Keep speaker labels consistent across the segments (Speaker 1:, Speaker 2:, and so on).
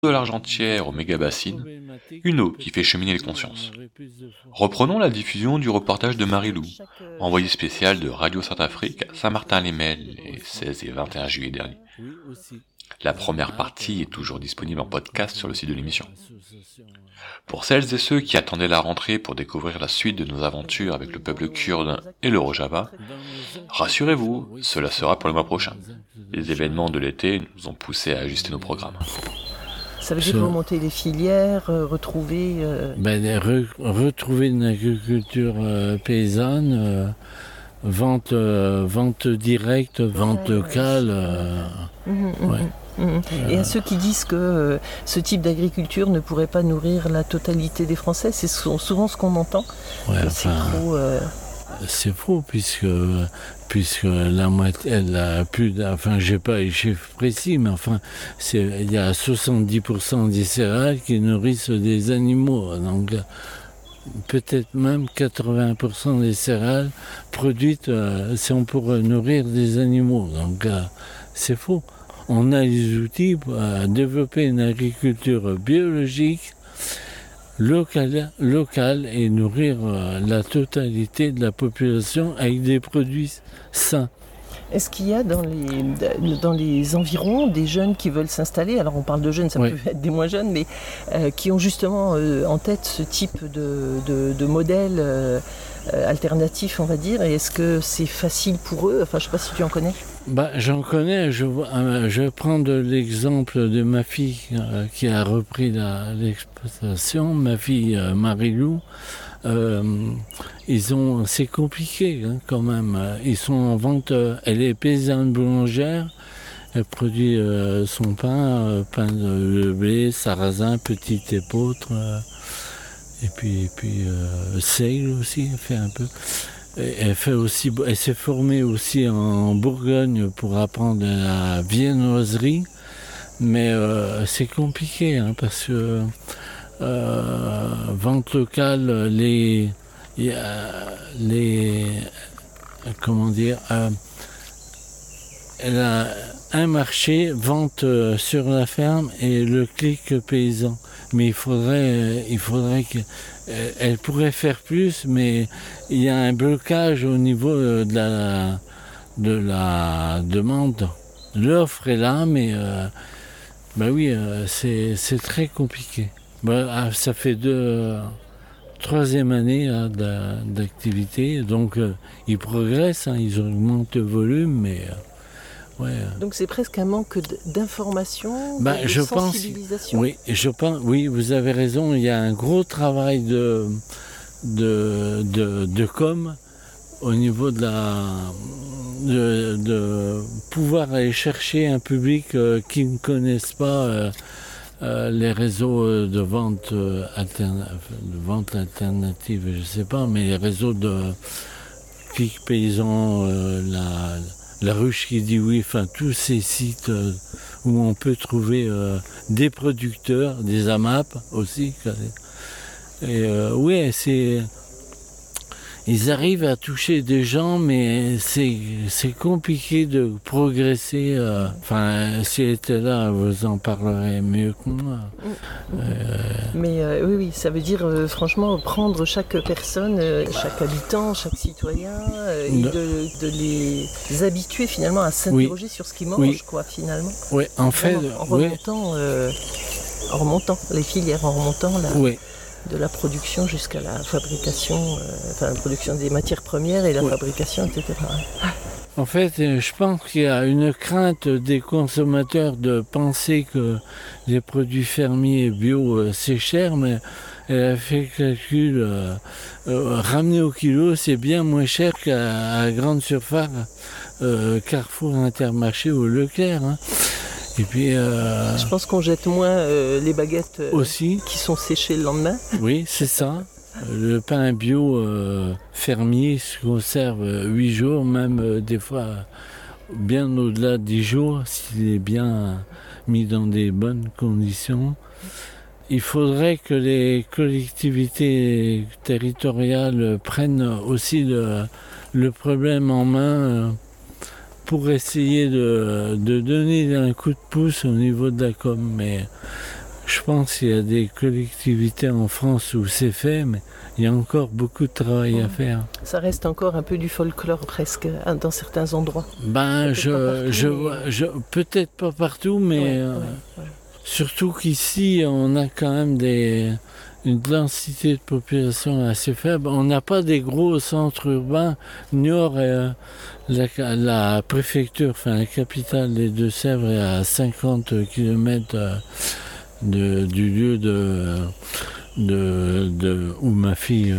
Speaker 1: de l'argentière aux méga-bassines, une eau qui fait cheminer les consciences. Reprenons la diffusion du reportage de Marie-Lou, envoyé spécial de Radio Centrafrique à Saint-Martin-les-Mels les 16 et 21 juillet dernier. La première partie est toujours disponible en podcast sur le site de l'émission. Pour celles et ceux qui attendaient la rentrée pour découvrir la suite de nos aventures avec le peuple kurde et le Rojava, rassurez-vous, cela sera pour le mois prochain. Les événements de l'été nous ont poussé à ajuster nos programmes.
Speaker 2: Ça veut dire remonter les filières, retrouver...
Speaker 3: Retrouver une agriculture paysanne, vente directe, vente locale.
Speaker 2: Et à ceux qui disent que ce type d'agriculture ne pourrait pas nourrir la totalité des Français, c'est souvent ce qu'on entend.
Speaker 3: C'est faux puisque la moitié, elle a plus, j'ai pas les chiffres précis, mais il y a 70% des céréales qui nourrissent des animaux, donc peut-être même 80% des céréales produites, c'est pour nourrir des animaux, donc c'est faux. On a les outils pour développer une agriculture biologique, locale et nourrir la totalité de la population avec des produits sains.
Speaker 2: Est-ce qu'il y a dans les environs des jeunes qui veulent s'installer? Alors on parle de jeunes, ça peut être des moins jeunes, mais qui ont justement en tête ce type de modèle alternatif, on va dire. Et est-ce que c'est facile pour eux? Enfin, je ne sais pas si tu en connais.
Speaker 3: J'en connais. Je prends l'exemple de ma fille qui a repris l'exploitation, ma fille Marie-Lou. C'est compliqué quand même. Ils sont en vente. Elle est paysanne boulangère. Elle produit son pain de blé, sarrasin, petit épeautre, et puis seigle aussi. Elle fait un peu. Elle s'est formée aussi en Bourgogne pour apprendre la viennoiserie, mais c'est compliqué parce que vente locale, elle a un marché, vente sur la ferme et le clic paysan. Mais il faudrait qu'elle pourrait faire plus, mais il y a un blocage au niveau de la demande. L'offre est là, mais c'est très compliqué. Ça fait troisième année d'activité, donc ils progressent, ils augmentent le volume, mais...
Speaker 2: Donc c'est presque un manque d'information, de sensibilisation.
Speaker 3: Oui, vous avez raison, il y a un gros travail de com au niveau de pouvoir aller chercher un public qui ne connaisse pas les réseaux de vente alternative, je ne sais pas, mais les réseaux de clics paysans, la ruche qui dit oui, tous ces sites où on peut trouver des producteurs, des AMAP aussi. Et ils arrivent à toucher des gens, mais c'est compliqué de progresser. Si elle était là, vous en parlerez mieux que moi.
Speaker 2: Mais oui, ça veut dire franchement prendre chaque personne, chaque habitant, chaque citoyen, et de les habituer finalement à s'interroger sur ce qu'ils mangent, finalement.
Speaker 3: Oui, en fait,
Speaker 2: en remontant les filières, en remontant de la production jusqu'à la fabrication, la production des matières premières et la fabrication, etc.
Speaker 3: En fait, je pense qu'il y a une crainte des consommateurs de penser que les produits fermiers bio, c'est cher, mais elle a fait le calcul, ramener au kilo, c'est bien moins cher qu'à la grande surface, Carrefour, Intermarché ou Leclerc. Et puis,
Speaker 2: je pense qu'on jette moins les baguettes
Speaker 3: aussi,
Speaker 2: qui sont séchées le lendemain.
Speaker 3: Oui, c'est ça. Le pain bio fermier se conserve 8 jours, même des fois bien au-delà de 10 jours, s'il est bien mis dans des bonnes conditions. Il faudrait que les collectivités territoriales prennent aussi le problème en main pour essayer de donner un coup de pouce au niveau de la com. Mais je pense qu'il y a des collectivités en France où c'est fait, mais il y a encore beaucoup de travail à faire.
Speaker 2: Ça reste encore un peu du folklore presque, dans certains endroits.
Speaker 3: Peut-être pas partout, mais surtout qu'ici, on a quand même une densité de population assez faible. On n'a pas des gros centres urbains. Niort, la préfecture, enfin la capitale des Deux-Sèvres, est à 50 km du lieu où ma fille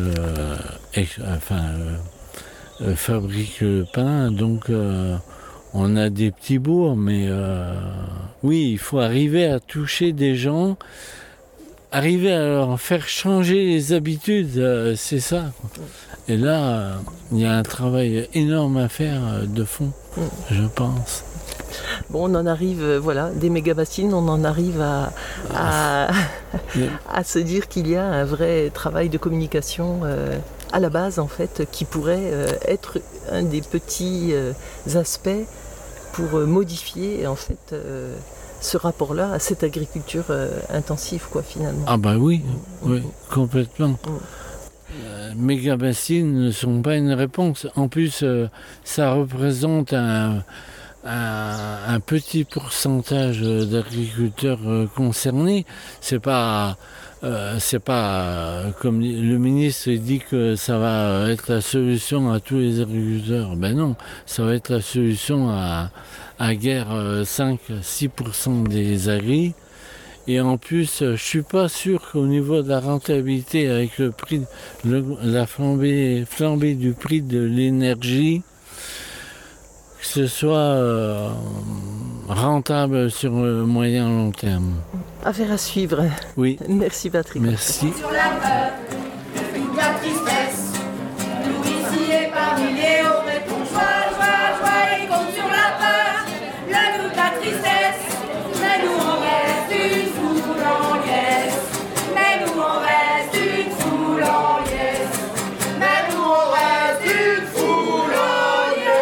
Speaker 3: fabrique le pain. Donc on a des petits bourgs, mais oui, il faut arriver à toucher des gens, arriver à leur faire changer les habitudes, c'est ça. Et là, il y a un travail énorme à faire de fond, je pense.
Speaker 2: Bon, on en arrive, des méga-bassines, on en arrive à se dire qu'il y a un vrai travail de communication à la base, en fait, qui pourrait être un des petits aspects pour modifier, en fait, ce rapport-là à cette agriculture intensive, quoi, finalement.
Speaker 3: Ah bah oui, complètement. Méga-bassines ne sont pas une réponse. En plus, ça représente un petit pourcentage d'agriculteurs concernés. C'est pas comme le ministre dit que ça va être la solution à tous les agriculteurs. Ben non, ça va être la solution à guère 5-6% des agris. Et en plus, je suis pas sûr qu'au niveau de la rentabilité, avec le prix, la flambée du prix de l'énergie, que ce soit rentable sur le moyen long terme.
Speaker 2: Affaire à suivre.
Speaker 3: Oui.
Speaker 2: Merci Patrick.
Speaker 3: Merci.
Speaker 4: Sur la peur, la tristesse, nous ici et parmi les hauts mettons joie et compte sur la peur, le doute, la tristesse, mais nous on reste une foule en liesse, mais nous on reste une foule en liesse, mais nous on reste une foule en liesse.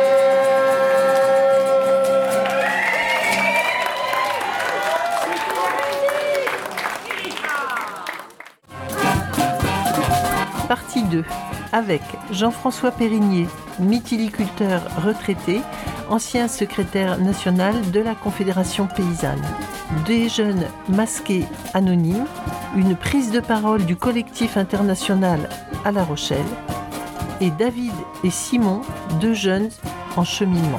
Speaker 2: Partie 2, avec Jean-François Périgné, mytiliculteur retraité, ancien secrétaire national de la Confédération paysanne. Des jeunes masqués anonymes, une prise de parole du collectif international à La Rochelle, et David et Simon, deux jeunes en cheminement.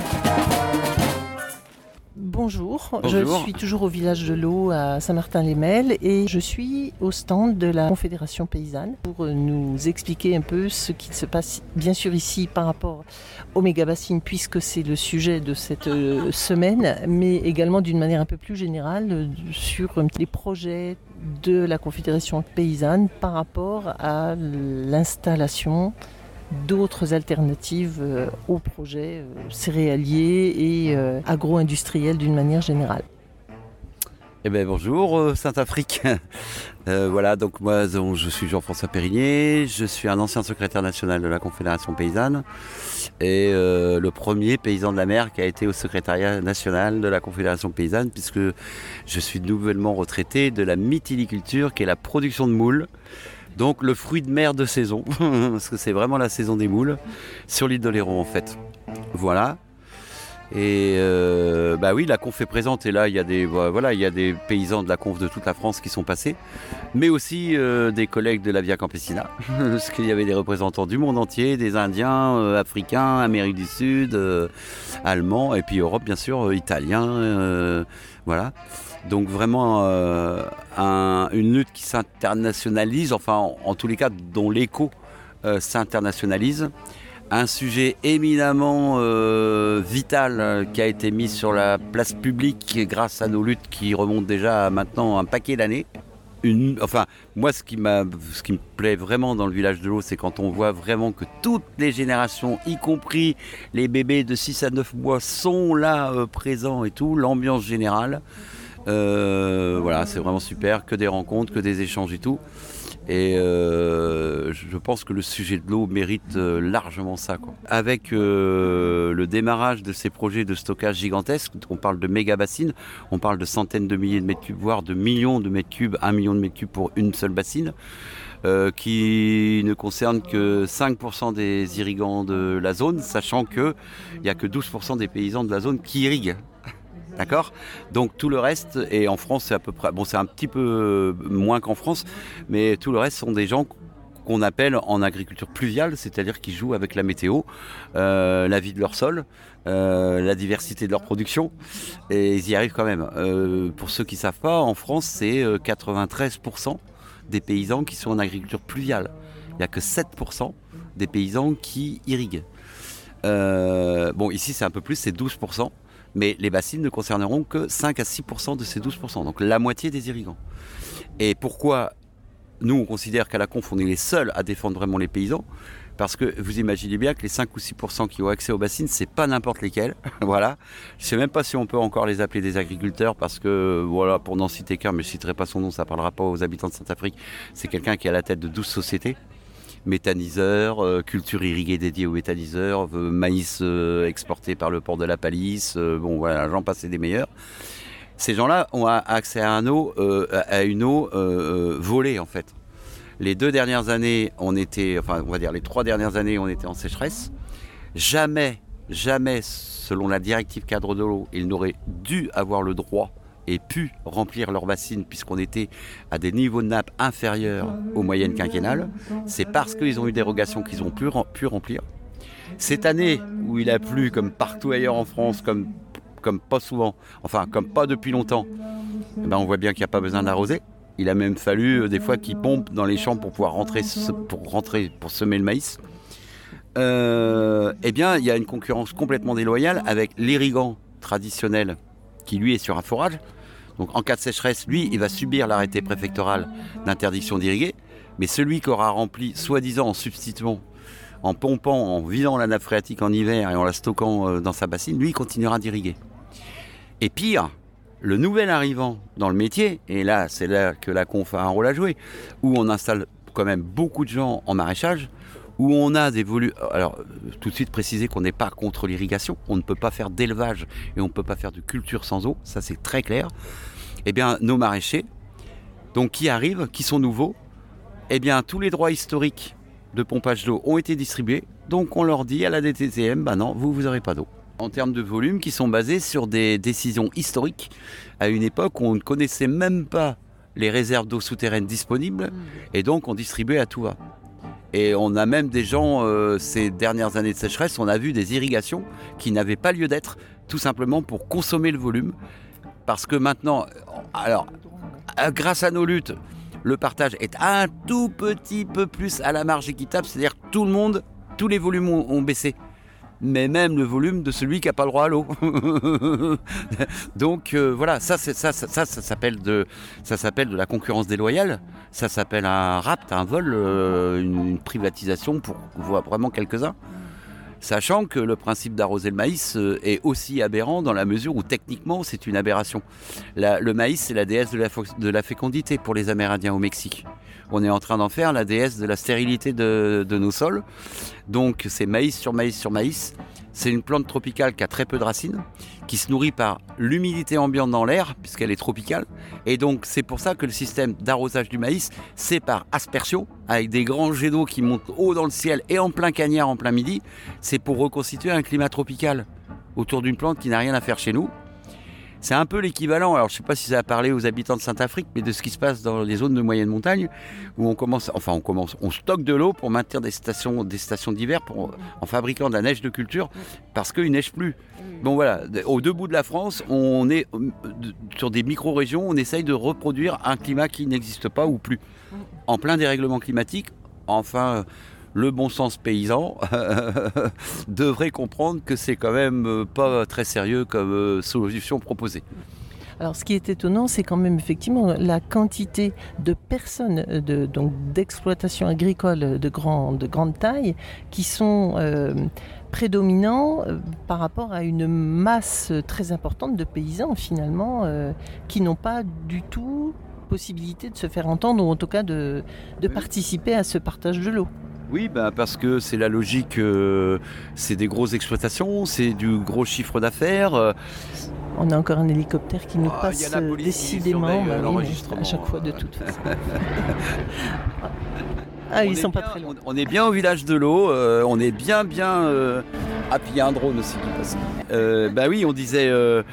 Speaker 2: Bonjour, je suis toujours au village de l'Eau à Saint-Martin-les-Melles et je suis au stand de la Confédération paysanne pour nous expliquer un peu ce qui se passe bien sûr ici par rapport aux méga-bassines puisque c'est le sujet de cette semaine, mais également d'une manière un peu plus générale sur les projets de la Confédération paysanne par rapport à l'installation d'autres alternatives aux projets céréaliers et agro-industriels d'une manière générale.
Speaker 5: Eh bien bonjour Saint-Afrique. Voilà, donc moi je suis Jean-François Périgné, je suis un ancien secrétaire national de la Confédération paysanne et le premier paysan de la mer qui a été au secrétariat national de la Confédération paysanne puisque je suis nouvellement retraité de la mytiliculture qui est la production de moules. Donc le fruit de mer de saison, parce que c'est vraiment la saison des moules, sur l'île d'Oléron en fait. Voilà. Et oui, la conf est présente et là il y a des paysans de la conf de toute la France qui sont passés, mais aussi des collègues de la Via Campesina, parce qu'il y avait des représentants du monde entier, des Indiens, Africains, Amérique du Sud, Allemands, et puis Europe bien sûr, Italiens, voilà. Donc vraiment une lutte qui s'internationalise, enfin en tous les cas dont l'écho s'internationalise. Un sujet éminemment vital qui a été mis sur la place publique grâce à nos luttes qui remontent déjà à maintenant un paquet d'années. Moi ce qui me plaît vraiment dans le village de l'Eau, c'est quand on voit vraiment que toutes les générations, y compris les bébés de 6 à 9 mois, sont là présents et tout, l'ambiance générale. Voilà, c'est vraiment super, que des rencontres, que des échanges et tout. Et je pense que le sujet de l'eau mérite largement ça, quoi. Avec le démarrage de ces projets de stockage gigantesques, on parle de méga bassines, on parle de centaines de milliers de mètres cubes, voire de millions de mètres cubes, 1 million de mètres cubes pour une seule bassine, qui ne concerne que 5% des irrigants de la zone, sachant qu'il n'y a que 12% des paysans de la zone qui irriguent. D'accord ? Donc tout le reste, et en France c'est à peu près, bon c'est un petit peu moins qu'en France, mais tout le reste sont des gens qu'on appelle en agriculture pluviale, c'est-à-dire qui jouent avec la météo, la vie de leur sol, la diversité de leur production, et ils y arrivent quand même. Pour ceux qui ne savent pas, en France c'est 93% des paysans qui sont en agriculture pluviale. Il n'y a que 7% des paysans qui irriguent. Bon, ici c'est un peu plus, c'est 12%, mais les bassines ne concerneront que 5 à 6% de ces 12%, donc la moitié des irrigants. Et pourquoi nous on considère qu'à la Conf on est les seuls à défendre vraiment les paysans? Parce que vous imaginez bien que les 5 ou 6% qui ont accès aux bassines, c'est pas n'importe lesquels. Voilà. Je sais même pas si on peut encore les appeler des agriculteurs parce que, voilà, pour n'en citer qu'un, mais je citerai pas son nom, ça parlera pas aux habitants de Sainte-Afrique. C'est quelqu'un qui est à la tête de 12 sociétés. Méthaniseurs, culture irriguée dédiée aux méthaniseurs, maïs exporté par le port de la Palisse, bon voilà, j'en passe des meilleurs. Ces gens-là ont accès à une eau volée en fait. Les 2 dernières années, les 3 dernières années, on était en sécheresse. Jamais, selon la directive cadre de l'eau, ils n'auraient dû avoir le droit et pu remplir leurs bassines puisqu'on était à des niveaux de nappe inférieurs aux moyennes quinquennales. C'est parce qu'ils ont eu dérogation qu'ils ont pu remplir. Cette année où il a plu comme partout ailleurs en France, comme pas souvent, comme pas depuis longtemps, on voit bien qu'il n'y a pas besoin d'arroser. Il a même fallu des fois qu'ils pompent dans les champs pour pouvoir pour semer le maïs. Eh bien, il y a une concurrence complètement déloyale avec l'irrigant traditionnel qui lui est sur un forage. Donc en cas de sécheresse, lui, il va subir l'arrêté préfectoral d'interdiction d'irriguer. Mais celui qui aura rempli, soi-disant en substituant, en pompant, en vidant la nappe phréatique en hiver et en la stockant dans sa bassine, lui, il continuera d'irriguer. Et pire, le nouvel arrivant dans le métier, et là, c'est là que la Conf a un rôle à jouer, où on installe quand même beaucoup de gens en maraîchage, où on a des volumes... Alors, tout de suite préciser qu'on n'est pas contre l'irrigation, on ne peut pas faire d'élevage et on ne peut pas faire de culture sans eau, ça c'est très clair. Eh bien, nos maraîchers, donc qui arrivent, qui sont nouveaux, eh bien, tous les droits historiques de pompage d'eau ont été distribués, donc on leur dit à la DTCM, non, vous n'aurez pas d'eau. En termes de volume, qui sont basés sur des décisions historiques, à une époque où on ne connaissait même pas les réserves d'eau souterraines disponibles, et donc on distribuait à tout va. Et on a même des gens, ces dernières années de sécheresse, on a vu des irrigations qui n'avaient pas lieu d'être, tout simplement pour consommer le volume. Parce que maintenant, alors, grâce à nos luttes, le partage est un tout petit peu plus à la marge équitable, c'est-à-dire que tous les volumes ont baissé. Mais même le volume de celui qui n'a pas le droit à l'eau. Donc voilà, ça s'appelle de la concurrence déloyale, ça s'appelle un rapt, un vol, une privatisation pour vraiment quelques-uns. Sachant que le principe d'arroser le maïs est aussi aberrant dans la mesure où techniquement c'est une aberration. Le maïs c'est la déesse de la fécondité pour les Amérindiens au Mexique. On est en train d'en faire la déesse de la stérilité de nos sols. Donc c'est maïs sur maïs sur maïs. C'est une plante tropicale qui a très peu de racines, qui se nourrit par l'humidité ambiante dans l'air, puisqu'elle est tropicale. Et donc c'est pour ça que le système d'arrosage du maïs, c'est par aspersion, avec des grands jets d'eau qui montent haut dans le ciel et en plein cagnard, en plein midi. C'est pour reconstituer un climat tropical autour d'une plante qui n'a rien à faire chez nous. C'est un peu l'équivalent, alors je ne sais pas si ça a parlé aux habitants de Sainte-Afrique, mais de ce qui se passe dans les zones de moyenne montagne, où on stocke de l'eau pour maintenir des stations d'hiver en fabriquant de la neige de culture, parce qu'il ne neige plus. Bon voilà, aux deux bouts de la France, on est sur des micro-régions, on essaye de reproduire un climat qui n'existe pas ou plus. En plein dérèglement climatique, le bon sens paysan devrait comprendre que c'est quand même pas très sérieux comme solution proposée.
Speaker 2: Alors ce qui est étonnant, c'est quand même effectivement la quantité de personnes d'exploitation agricole de grande taille qui sont prédominants par rapport à une masse très importante de paysans finalement qui n'ont pas du tout possibilité de se faire entendre, ou en tout cas de participer à ce partage de l'eau.
Speaker 5: Oui, parce que c'est la logique, c'est des grosses exploitations, c'est du gros chiffre d'affaires.
Speaker 2: On a encore un hélicoptère qui nous
Speaker 5: Il
Speaker 2: passe
Speaker 5: y a la police qui
Speaker 2: décidément,
Speaker 5: surveille
Speaker 2: oui,
Speaker 5: l'enregistrement.
Speaker 2: à chaque fois de toute façon. Ils sont pas très loin.
Speaker 5: On est bien au village de l'eau, on est bien. Ah, puis il y a un drone aussi qui passe. Oui, on disait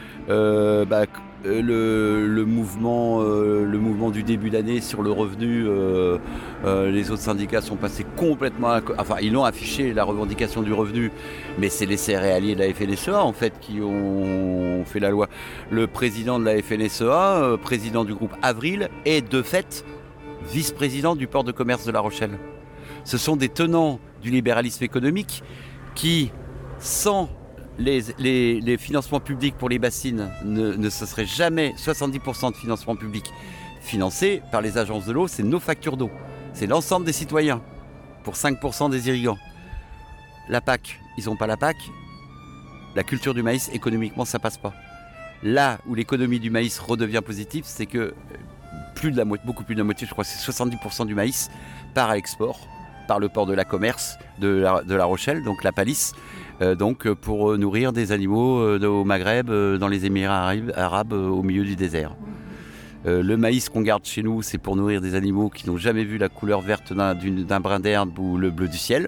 Speaker 5: le mouvement du début d'année sur le revenu, les autres syndicats sont passés complètement ils l'ont affiché, la revendication du revenu, mais c'est les céréaliers de la FNSEA en fait qui ont fait la loi. Le président de la FNSEA, président du groupe Avril, est de fait vice-président du port de commerce de La Rochelle. Ce sont des tenants du libéralisme économique qui, sans les financements publics pour les bassines, ne se serait jamais 70% de financement public financé par les agences de l'eau, c'est nos factures d'eau. C'est l'ensemble des citoyens pour 5% des irrigants. La PAC, ils n'ont pas la PAC. La culture du maïs, économiquement, ça passe pas. Là où l'économie du maïs redevient positive, c'est que beaucoup plus de la moitié, je crois que c'est 70% du maïs part à l'export, par le port de la commerce de La Rochelle, donc la palisse, pour nourrir des animaux au Maghreb, dans les Émirats arabes, au milieu du désert. Le maïs qu'on garde chez nous, c'est pour nourrir des animaux qui n'ont jamais vu la couleur verte d'un brin d'herbe ou le bleu du ciel.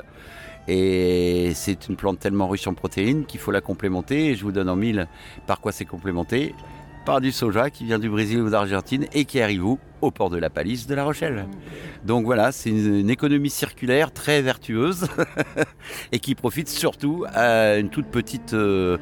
Speaker 5: Et c'est une plante tellement riche en protéines qu'il faut la complémenter. Et je vous donne en mille par quoi c'est complémenté. Par du soja qui vient du Brésil ou d'Argentine et qui arrive au port de la Palisse de La Rochelle. Donc voilà, c'est une économie circulaire très vertueuse et qui profite surtout à une toute petite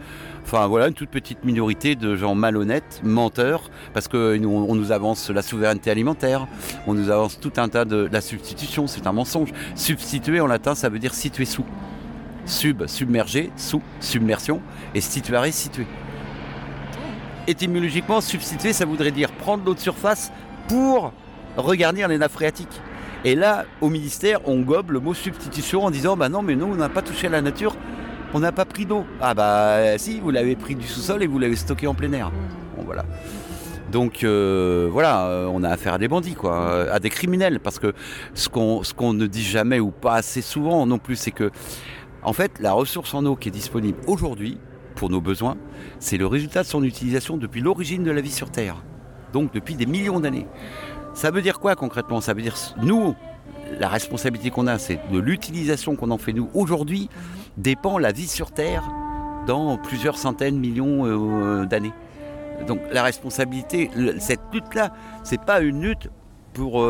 Speaker 5: minorité de gens malhonnêtes, menteurs, parce qu'on nous avance la souveraineté alimentaire, on nous avance tout un tas de... La substitution, c'est un mensonge. Substituer en latin, ça veut dire situer sous. Submerger, sous, submersion, et situare, situer. Étymologiquement, substituer, ça voudrait dire prendre l'eau de surface pour regarnir les nappes phréatiques. Et là, au ministère, on gobe le mot substitution en disant non, mais nous, on n'a pas touché à la nature, on n'a pas pris d'eau. Si, vous l'avez pris du sous-sol et vous l'avez stocké en plein air. Bon, voilà. Donc on a affaire à des bandits, à des criminels, parce que ce qu'on ne dit jamais ou pas assez souvent non plus, c'est que en fait, la ressource en eau qui est disponible aujourd'hui, pour nos besoins, c'est le résultat de son utilisation depuis l'origine de la vie sur Terre. Donc depuis des millions d'années. Ça veut dire quoi concrètement ? Ça veut dire, nous, la responsabilité qu'on a, c'est de l'utilisation qu'on en fait nous. Aujourd'hui, dépend la vie sur Terre dans plusieurs centaines, millions d'années. Donc la responsabilité, cette lutte-là, c'est pas une lutte pour,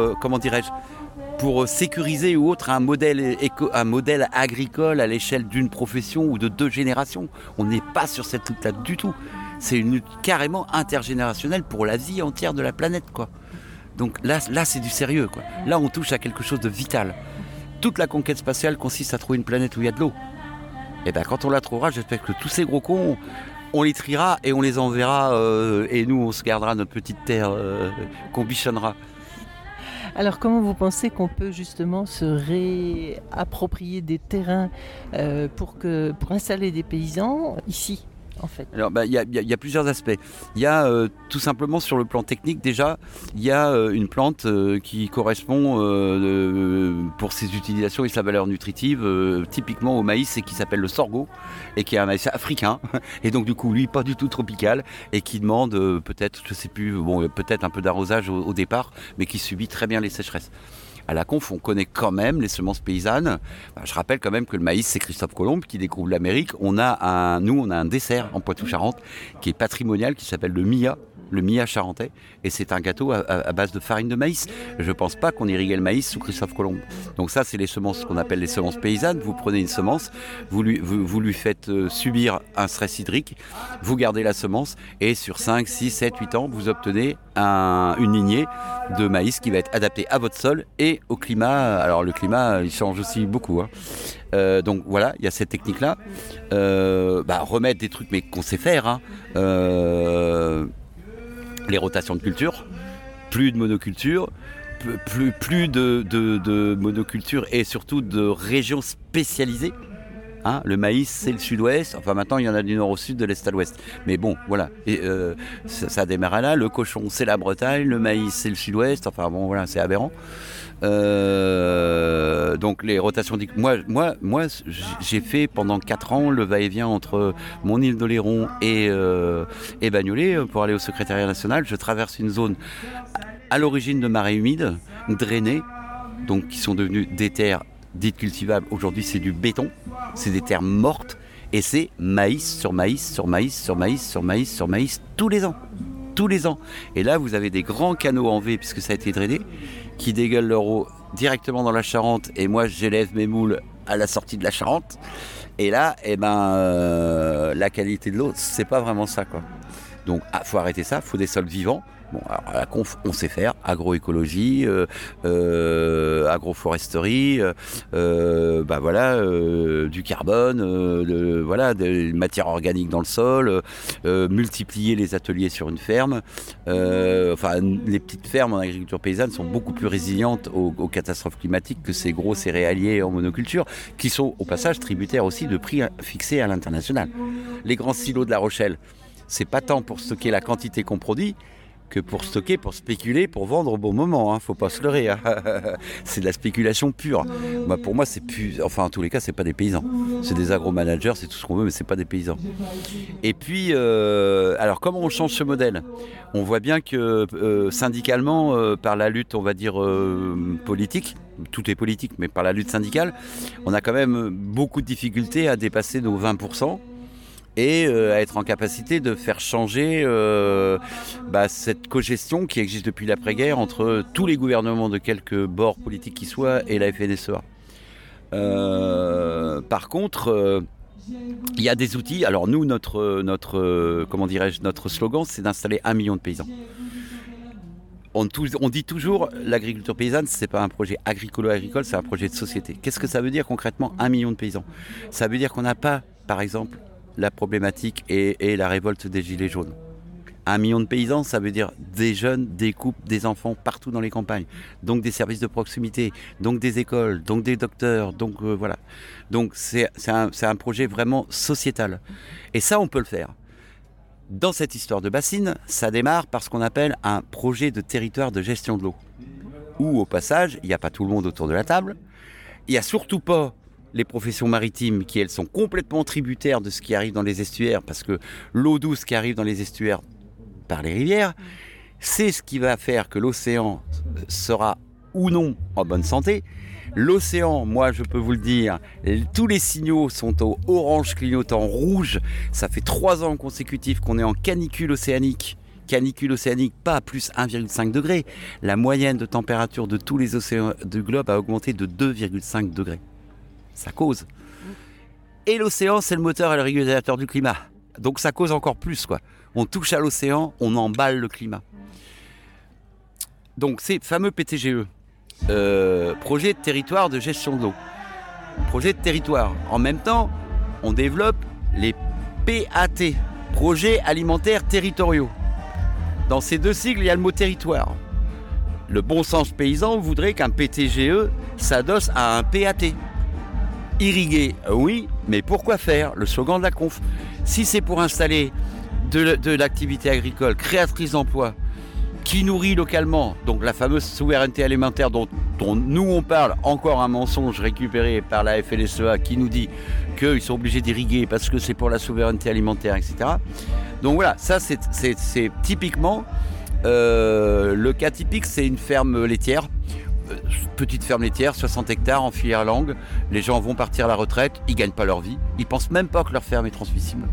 Speaker 5: pour sécuriser ou autre un modèle agricole à l'échelle d'une profession ou de 2 générations. On n'est pas sur cette lutte-là du tout. C'est une lutte carrément intergénérationnelle pour la vie entière de la planète, Donc là c'est du sérieux, Là, on touche à quelque chose de vital. Toute la conquête spatiale consiste à trouver une planète où il y a de l'eau. Et quand on la trouvera, j'espère que tous ces gros cons, on les triera et on les enverra, et nous, on se gardera notre petite terre qu'on bichonnera.
Speaker 2: Alors comment vous pensez qu'on peut justement se réapproprier des terrains pour installer des paysans ici, en fait ?
Speaker 5: Alors y a plusieurs aspects. Il y a tout simplement sur le plan technique déjà, il y a une plante qui correspond pour ses utilisations et sa valeur nutritive typiquement au maïs et qui s'appelle le sorgho et qui est un maïs africain et donc du coup lui pas du tout tropical et qui demande peut-être, je sais plus, peut-être un peu d'arrosage au départ mais qui subit très bien les sécheresses. À la conf, on connaît quand même les semences paysannes. Je rappelle quand même que le maïs, c'est Christophe Colomb qui découvre l'Amérique. On a un dessert en Poitou-Charentes qui est patrimonial, qui s'appelle le Mia charentais. Et c'est un gâteau à base de farine de maïs. Je ne pense pas qu'on irriguait le maïs sous Christophe Colomb. Donc ça, c'est les semences qu'on appelle les semences paysannes. Vous prenez une semence, vous lui faites subir un stress hydrique, vous gardez la semence et sur 5, 6, 7, 8 ans, vous obtenez une lignée de maïs qui va être adaptée à votre sol et au climat. Alors le climat, il change aussi beaucoup. Donc voilà, il y a cette technique-là. Remettre des trucs mais qu'on sait faire. Les rotations de culture, plus de monoculture, plus de monoculture et surtout de régions spécialisées. Le maïs, c'est le sud-ouest. Enfin, maintenant, il y en a du nord au sud, de l'est à l'ouest. Mais bon, voilà. Et ça démarre là. Le cochon, c'est la Bretagne. Le maïs, c'est le sud-ouest. Enfin, bon, voilà, c'est aberrant. Donc, les rotations... Moi, j'ai fait pendant 4 ans le va-et-vient entre mon île d'Oléron et Bagnolet pour aller au secrétariat national. Je traverse une zone à l'origine de marais humides, drainés, donc qui sont devenus des terres dites cultivables. Aujourd'hui, c'est du béton, c'est des terres mortes, et c'est maïs sur maïs sur maïs sur maïs sur maïs sur maïs tous les ans. Et là, vous avez des grands canaux en V, puisque ça a été drainé, qui dégueulent leur eau directement dans la Charente, et moi, j'élève mes moules à la sortie de la Charente. Et là, la qualité de l'eau, c'est pas vraiment ça, quoi. Donc, faut arrêter ça, faut des sols vivants. Bon, alors à la conf, on sait faire agroécologie, agroforesterie, du carbone, des matières organiques dans le sol, multiplier les ateliers sur une ferme. Les petites fermes en agriculture paysanne sont beaucoup plus résilientes aux catastrophes climatiques que ces gros céréaliers en monoculture, qui sont au passage tributaires aussi de prix fixés à l'international. Les grands silos de La Rochelle, c'est pas tant pour stocker la quantité qu'on produit que pour stocker, pour spéculer, pour vendre au bon moment. Faut pas se leurrer. C'est de la spéculation pure. Pour moi, c'est plus... Enfin, en tous les cas, c'est pas des paysans. C'est des agro-managers, c'est tout ce qu'on veut, mais c'est pas des paysans. Et puis, alors, comment on change ce modèle ? On voit bien que syndicalement, par la lutte, on va dire, politique, tout est politique, mais par la lutte syndicale, on a quand même beaucoup de difficultés à dépasser nos 20%. Et à être en capacité de faire changer cette cogestion qui existe depuis l'après-guerre entre tous les gouvernements de quelque bord politique qu'ils soient et la FNSEA. Par contre, il y a des outils. Alors nous, notre slogan, c'est d'installer 1 million de paysans. On dit toujours, l'agriculture paysanne, c'est pas un projet agricolo-agricole, c'est un projet de société. Qu'est-ce que ça veut dire concrètement, 1 million de paysans ? Ça veut dire qu'on n'a pas, par exemple, la problématique et la révolte des gilets jaunes. 1 million de paysans, ça veut dire des jeunes, des couples, des enfants partout dans les campagnes. Donc des services de proximité, donc des écoles, donc des docteurs, donc voilà. Donc c'est un projet vraiment sociétal. Et ça, on peut le faire. Dans cette histoire de bassine, ça démarre par ce qu'on appelle un projet de territoire de gestion de l'eau. Où, au passage, il n'y a pas tout le monde autour de la table. Il n'y a surtout pas les professions maritimes qui, elles, sont complètement tributaires de ce qui arrive dans les estuaires, parce que l'eau douce qui arrive dans les estuaires par les rivières, c'est ce qui va faire que l'océan sera ou non en bonne santé. L'océan, moi je peux vous le dire, tous les signaux sont au orange clignotant rouge. Ça fait 3 ans consécutifs qu'on est en canicule océanique. Canicule océanique, pas plus 1,5 degré. La moyenne de température de tous les océans du globe a augmenté de 2,5 degrés. Ça cause. Et l'océan, c'est le moteur et le régulateur du climat. Donc ça cause encore plus, quoi. On touche à l'océan, on emballe le climat. Donc ces fameux PTGE, projet de territoire de gestion de l'eau. Projet de territoire. En même temps, on développe les PAT, projets alimentaires territoriaux. Dans ces 2 sigles, il y a le mot territoire. Le bon sens paysan voudrait qu'un PTGE s'adosse à un PAT. Irriguer, oui, mais pourquoi faire ? Le slogan de la conf. Si c'est pour installer de l'activité agricole créatrice d'emplois, qui nourrit localement, donc la fameuse souveraineté alimentaire dont nous on parle, encore un mensonge récupéré par la FNSEA qui nous dit qu'ils sont obligés d'irriguer parce que c'est pour la souveraineté alimentaire, etc. Donc voilà, ça c'est typiquement, le cas typique, c'est une ferme laitière. Petite ferme laitière, 60 hectares en filière langue. Les gens vont partir à la retraite, ils gagnent pas leur vie. Ils pensent même pas que leur ferme est transmissible.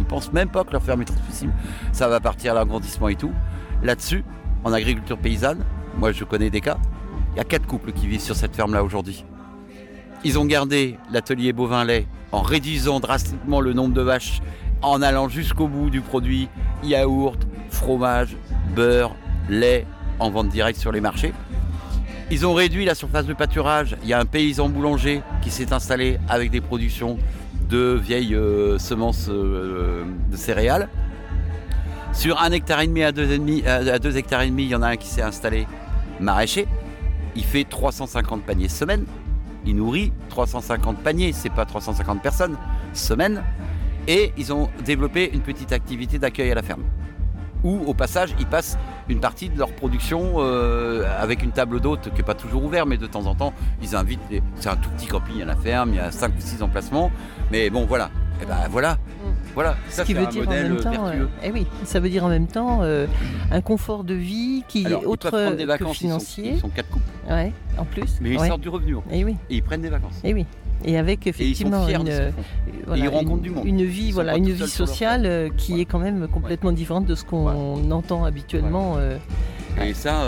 Speaker 5: Ça va partir à l'agrandissement et tout. Là-dessus, en agriculture paysanne, moi je connais des cas, il y a 4 couples qui vivent sur cette ferme-là aujourd'hui. Ils ont gardé l'atelier bovin-lait en réduisant drastiquement le nombre de vaches, en allant jusqu'au bout du produit yaourt, fromage, beurre, lait, en vente directe sur les marchés. Ils ont réduit la surface de pâturage. Il y a un paysan boulanger qui s'est installé avec des productions de vieilles semences de céréales. Sur 1,5 hectare à 2 hectares et demi, il y en a un qui s'est installé maraîcher. Il fait 350 paniers semaine. il nourrit 350 paniers, c'est pas 350 personnes, semaine. Et ils ont développé une petite activité d'accueil à la ferme. Où, au passage, ils passent une partie de leur production avec une table d'hôtes qui n'est pas toujours ouverte, mais de temps en temps, ils invitent. C'est un tout petit camping à la ferme, il y a 5 ou 6 emplacements. Mais bon, voilà. Et ben voilà. Voilà.
Speaker 2: Ce qui veut dire en même temps, ça veut dire en même temps un confort de vie qui est autre que financier.
Speaker 5: Ils sont 4 couples.
Speaker 2: Ouais, en plus.
Speaker 5: Mais ils sortent du revenu.
Speaker 2: Et oui.
Speaker 5: Et ils prennent des vacances.
Speaker 2: Et oui. Et avec effectivement
Speaker 5: ils rencontrent du monde.
Speaker 2: Une vie, une vie sociale qui est quand même complètement différente de ce qu'on entend habituellement.
Speaker 5: Et ça,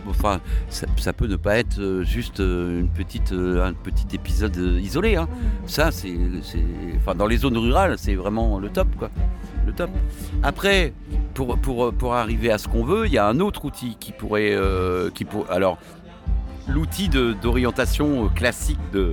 Speaker 5: ça peut ne pas être juste un petit épisode isolé. Hein. Ça, c'est, dans les zones rurales, c'est vraiment le top, quoi. Le top. Après, pour arriver à ce qu'on veut, il y a un autre outil qui pourrait, alors, l'outil d'orientation classique de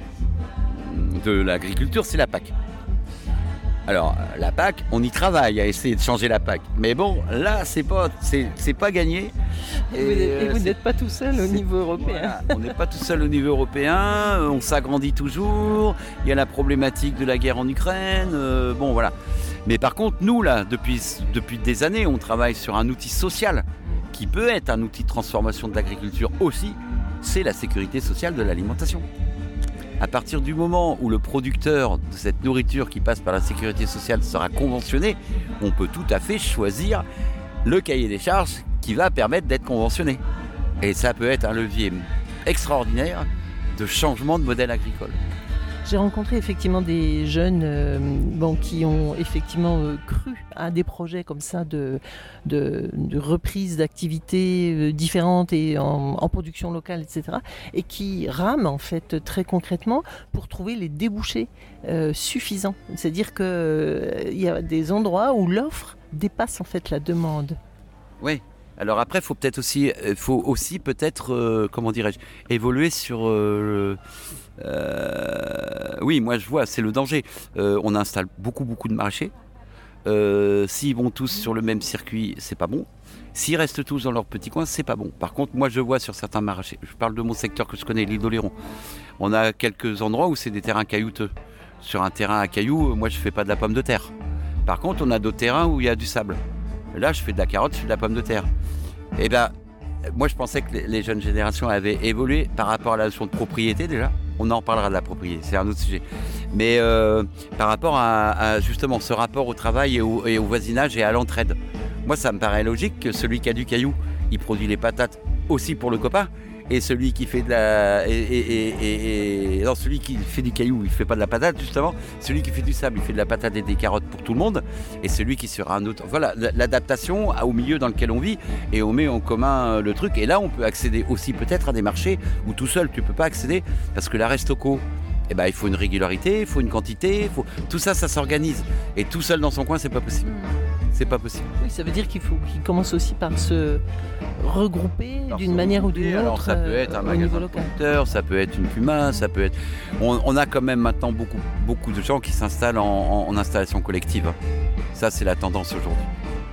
Speaker 5: l'agriculture, c'est la PAC. Alors, la PAC, on y travaille à essayer de changer la PAC. Mais bon, là, c'est pas gagné.
Speaker 2: Et vous n'êtes pas tout seul au niveau européen.
Speaker 5: Voilà, on n'est pas tout seul au niveau européen. On s'agrandit toujours. Il y a la problématique de la guerre en Ukraine. Bon, voilà. Mais par contre, nous, là, depuis des années, on travaille sur un outil social qui peut être un outil de transformation de l'agriculture aussi. C'est la sécurité sociale de l'alimentation. À partir du moment où le producteur de cette nourriture qui passe par la sécurité sociale sera conventionné, on peut tout à fait choisir le cahier des charges qui va permettre d'être conventionné. Et ça peut être un levier extraordinaire de changement de modèle agricole.
Speaker 2: J'ai rencontré effectivement des jeunes qui ont effectivement cru à des projets comme ça de reprise d'activités différentes et en production locale, etc. Et qui rament en fait très concrètement pour trouver les débouchés suffisants. C'est-à-dire qu'il y a des endroits où l'offre dépasse en fait la demande.
Speaker 5: Oui. Alors après, il faut aussi peut-être, évoluer sur... oui, moi je vois, c'est le danger. On installe beaucoup de maraîchers. S'ils vont tous sur le même circuit, c'est pas bon. S'ils restent tous dans leur petit coin, c'est pas bon. Par contre, moi je vois sur certains maraîchers, je parle de mon secteur que je connais, l'île d'Oléron. On a quelques endroits où c'est des terrains caillouteux. Sur un terrain à cailloux, moi je fais pas de la pomme de terre. Par contre, on a d'autres terrains où il y a du sable. Là, je fais de la carotte, je fais de la pomme de terre. Et ben, moi, je pensais que les jeunes générations avaient évolué par rapport à la notion de propriété déjà. On en parlera de la propriété, c'est un autre sujet. Mais par rapport à justement ce rapport au travail et au voisinage et à l'entraide. Moi, ça me paraît logique que celui qui a du caillou, il produit les patates aussi pour le copain. Et celui qui fait celui qui fait du caillou, il fait pas de la patate justement. Celui qui fait du sable, il fait de la patate et des carottes pour tout le monde. Et celui qui sera un autre. Voilà, l'adaptation au milieu dans lequel on vit et on met en commun le truc. Et là, on peut accéder aussi peut-être à des marchés où tout seul tu peux pas accéder parce que la Restauco, il faut une régularité, il faut une quantité, tout ça s'organise. Et tout seul dans son coin, c'est pas possible. C'est pas possible.
Speaker 2: Oui, ça veut dire qu'il faut qu'ils commencent aussi par se regrouper d'une manière ou d'une autre.
Speaker 5: Alors ça peut être un magasin de producteurs, ça peut être une Puma, ça peut être. On a quand même maintenant beaucoup de gens qui s'installent en installation collective. Ça, c'est la tendance aujourd'hui.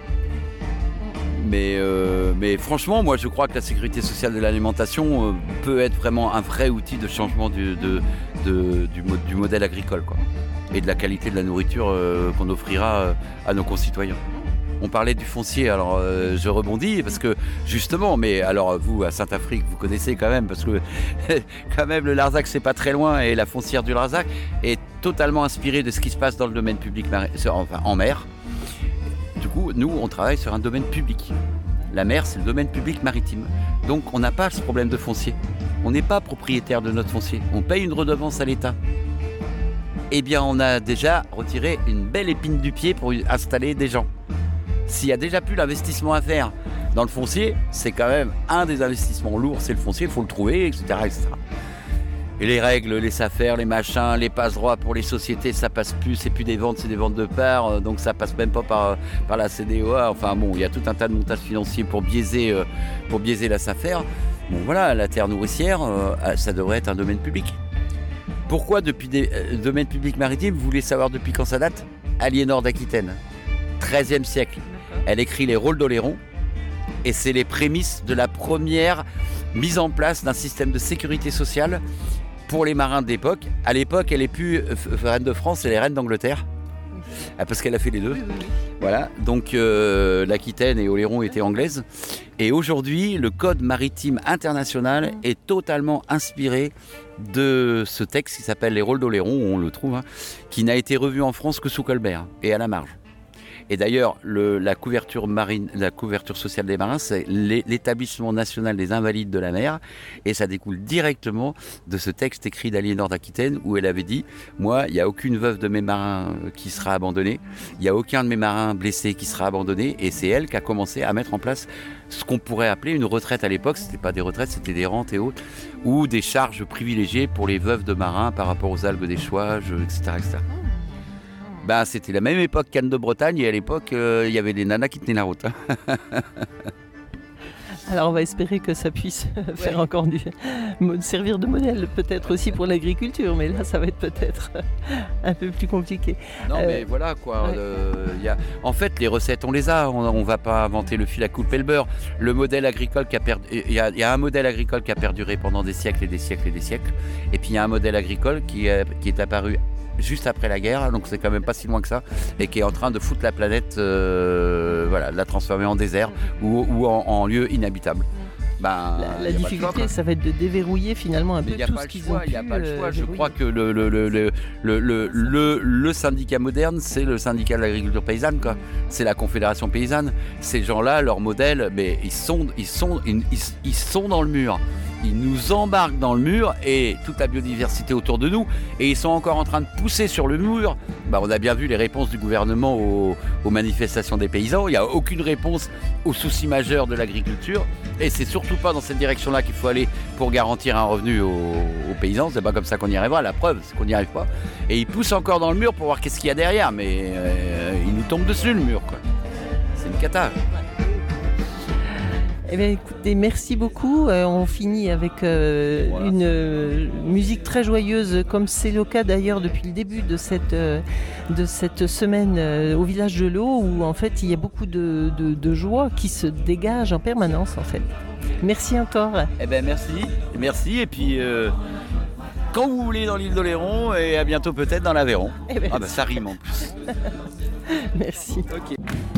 Speaker 5: Mais franchement, moi, je crois que la sécurité sociale de l'alimentation peut être vraiment un vrai outil de changement du modèle agricole, quoi. Et de la qualité de la nourriture qu'on offrira à nos concitoyens. On parlait du foncier, alors je rebondis parce que justement, mais alors vous à Saint-Afrique, vous connaissez quand même parce que quand même le Larzac c'est pas très loin et la foncière du Larzac est totalement inspirée de ce qui se passe dans le domaine public en mer. Du coup, nous on travaille sur un domaine public. La mer c'est le domaine public maritime. Donc on n'a pas ce problème de foncier. On n'est pas propriétaire de notre foncier. On paye une redevance à l'État. Eh bien, on a déjà retiré une belle épine du pied pour installer des gens. S'il y a déjà plus l'investissement à faire dans le foncier, c'est quand même un des investissements lourds, c'est le foncier, il faut le trouver, etc., etc. Et les règles, les SAFER, les machins, les passe-droits pour les sociétés, ça passe plus, c'est plus des ventes, c'est des ventes de parts, donc ça passe même pas par la CDOA. Enfin bon, il y a tout un tas de montages financiers pour biaiser la SAFER. Bon voilà, la terre nourricière, ça devrait être un domaine public. Pourquoi depuis des domaines publics maritimes, vous voulez savoir depuis quand ça date ? Aliénor d'Aquitaine, 13e siècle. Elle écrit les rôles d'Oléron et c'est les prémices de la première mise en place d'un système de sécurité sociale pour les marins de l'époque. À l'époque, elle est plus reine de France, elle est reine d'Angleterre. Parce qu'elle a fait les deux. Voilà, donc l'Aquitaine et Oléron étaient anglaises. Et aujourd'hui, le Code maritime international est totalement inspiré de ce texte qui s'appelle Les rôles d'Oléron, on le trouve, qui n'a été revu en France que sous Colbert et à la marge. Et d'ailleurs, la couverture sociale des marins, c'est l'établissement national des invalides de la mer. Et ça découle directement de ce texte écrit d'Aliénor d'Aquitaine où elle avait dit « Moi, il n'y a aucune veuve de mes marins qui sera abandonnée. Il n'y a aucun de mes marins blessés qui sera abandonné. » Et c'est elle qui a commencé à mettre en place ce qu'on pourrait appeler une retraite à l'époque. Ce n'était pas des retraites, c'était des rentes et autres. Ou des charges privilégiées pour les veuves de marins par rapport aux algues d'échouage, etc. etc. Ben, c'était la même époque qu'Anne de Bretagne et à l'époque, il y avait des nanas qui tenaient la route.
Speaker 2: Alors on va espérer que ça puisse faire encore servir de modèle peut-être aussi pour l'agriculture, mais là ça va être peut-être un peu plus compliqué.
Speaker 5: Non mais voilà quoi, ouais. En fait les recettes on les a, on va pas inventer le fil à couper le beurre. Le modèle agricole il y a un modèle agricole qui a perduré pendant des siècles et des siècles et des siècles, et puis il y a un modèle agricole qui est apparu juste après la guerre, donc c'est quand même pas si loin que ça, et qui est en train de foutre la planète, de la transformer en désert ou en lieu inhabitable. Ben,
Speaker 2: la difficulté, ça va être de déverrouiller finalement un peu tout ce qu'ils ont pu.
Speaker 5: Il n'y a pas le choix. Je crois que le syndicat moderne, c'est le syndicat de l'agriculture paysanne, quoi. C'est la confédération paysanne. Ces gens-là, leur modèle, mais ils sont dans le mur. Ils nous embarquent dans le mur et toute la biodiversité autour de nous, et ils sont encore en train de pousser sur le mur. Ben, on a bien vu les réponses du gouvernement aux manifestations des paysans. Il n'y a aucune réponse aux soucis majeurs de l'agriculture, et c'est surtout pas dans cette direction-là qu'il faut aller pour garantir un revenu aux paysans. C'est pas comme ça qu'on y arrivera. La preuve, c'est qu'on n'y arrive pas. Et ils poussent encore dans le mur pour voir qu'est-ce qu'il y a derrière, mais ils nous tombent dessus le mur, quoi. C'est une cata.
Speaker 2: Eh bien, écoutez, merci beaucoup. On finit avec une musique très joyeuse, comme c'est le cas d'ailleurs depuis le début de cette semaine au village de l'eau, où en fait il y a beaucoup de joie qui se dégage en permanence en fait. Merci encore.
Speaker 5: Eh bien, merci. Et puis quand vous voulez dans l'île d'Oléron, et à bientôt peut-être dans l'Aveyron.
Speaker 2: Eh ben,
Speaker 5: ça rime en plus.
Speaker 2: Merci.
Speaker 5: Ok.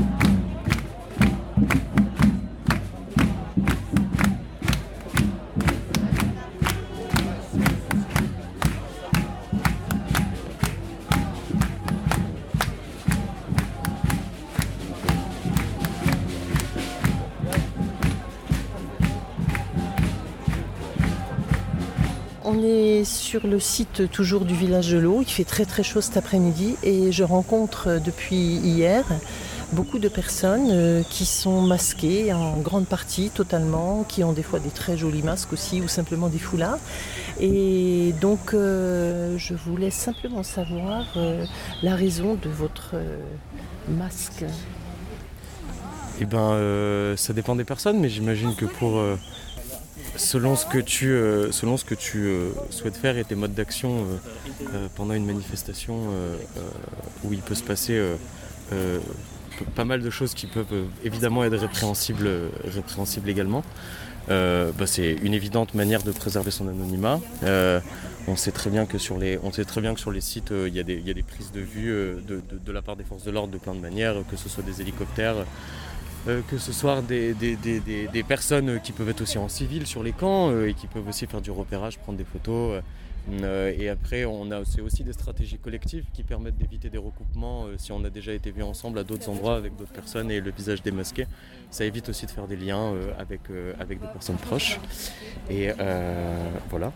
Speaker 2: On est sur le site toujours du village de l'eau, il fait très très chaud cet après-midi et je rencontre depuis hier beaucoup de personnes qui sont masquées en grande partie totalement, qui ont des fois des très jolis masques aussi ou simplement des foulards. Et donc je voulais simplement savoir la raison de votre masque.
Speaker 6: Eh ben ça dépend des personnes, mais j'imagine que selon ce que tu souhaites faire et tes modes d'action pendant une manifestation où il peut se passer pas mal de choses qui peuvent évidemment être répréhensibles également. C'est une évidente manière de préserver son anonymat. On sait très bien que sur les sites, il y a des prises de vue de la part des forces de l'ordre de plein de manières, que ce soit des hélicoptères, que ce soit des personnes qui peuvent être aussi en civil sur les camps et qui peuvent aussi faire du repérage, prendre des photos. Et après, c'est aussi des stratégies collectives qui permettent d'éviter des recoupements si on a déjà été vu ensemble à d'autres endroits avec d'autres personnes et le visage démasqué. Ça évite aussi de faire des liens avec des personnes proches. Et voilà.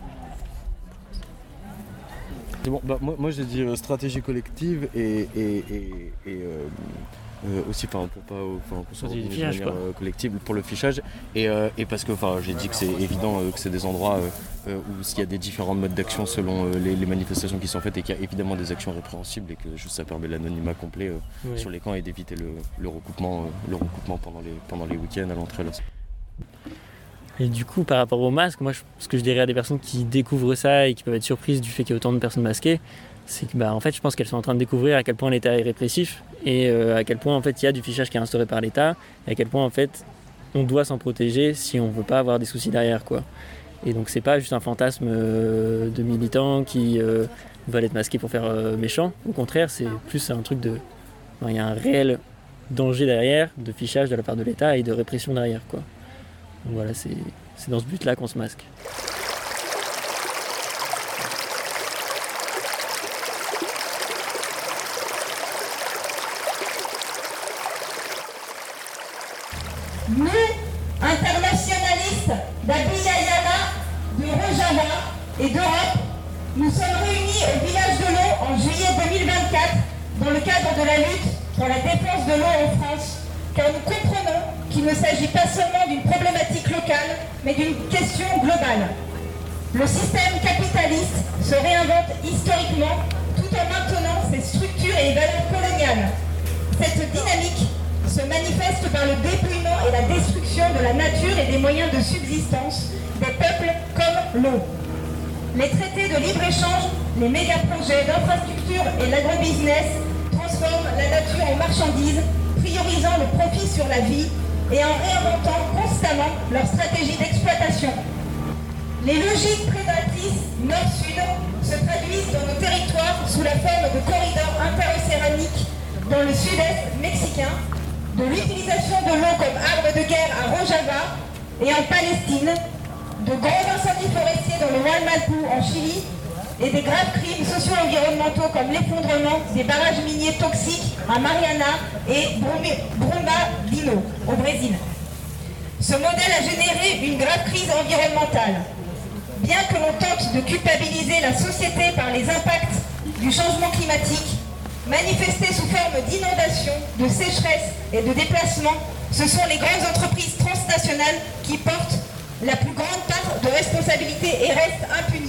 Speaker 6: Bon, moi j'ai dit stratégie collective et aussi pour qu'on soit de manière collective pour le fichage et parce que j'ai dit que c'est évident que c'est des endroits où il y a des différents modes d'action selon les manifestations qui sont faites et qu'il y a évidemment des actions répréhensibles et que juste ça permet l'anonymat complet sur les camps et d'éviter le recoupement pendant les week-ends à l'entrée là.
Speaker 7: Et du coup, par rapport au masque, moi, ce que je dirais à des personnes qui découvrent ça et qui peuvent être surprises du fait qu'il y ait autant de personnes masquées, c'est que, en fait, je pense qu'elles sont en train de découvrir à quel point l'État est répressif et à quel point, en fait, il y a du fichage qui est instauré par l'État et à quel point, en fait, on doit s'en protéger si on ne veut pas avoir des soucis derrière, quoi. Et donc c'est pas juste un fantasme de militants qui veulent être masqués pour faire méchant. Au contraire, c'est plus un truc de... Il y a un réel danger derrière, de fichage de la part de l'État et de répression derrière, quoi. Donc voilà, c'est dans ce but-là qu'on se masque.
Speaker 4: Nous, internationalistes d'Abiyahara, de Rojava et d'Europe, nous sommes réunis au village de l'eau en juillet 2024 dans le cadre de la lutte pour la défense de l'eau en France, car nous comprenons qu'il ne s'agit pas seulement d'une problématique locale, mais d'une question globale. Le système capitaliste se réinvente historiquement tout en maintenant ses structures et valeurs coloniales. Cette dynamique se manifeste par le dépouillement et la destruction de la nature et des moyens de subsistance des peuples comme l'eau. Les traités de libre-échange, les méga-projets d'infrastructure et l'agrobusiness transforment la nature en marchandise, priorisant le profit sur la vie et en réinventant constamment leur stratégie d'exploitation. Les logiques prédatrices nord-sud se traduisent dans nos territoires sous la forme de corridors interocéaniques dans le sud-est mexicain, de l'utilisation de l'eau comme arme de guerre à Rojava et en Palestine, de grands incendies forestiers dans le Huamalpú en Chili et des graves crimes socio-environnementaux comme l'effondrement des barrages miniers toxiques à Mariana et Brumadinho au Brésil. Ce modèle a généré une grave crise environnementale. Bien que l'on tente de culpabiliser la société par les impacts du changement climatique, manifestés sous forme d'inondations, de sécheresse et de déplacements, ce sont les grandes entreprises transnationales qui portent la plus grande part de responsabilité et restent impunies.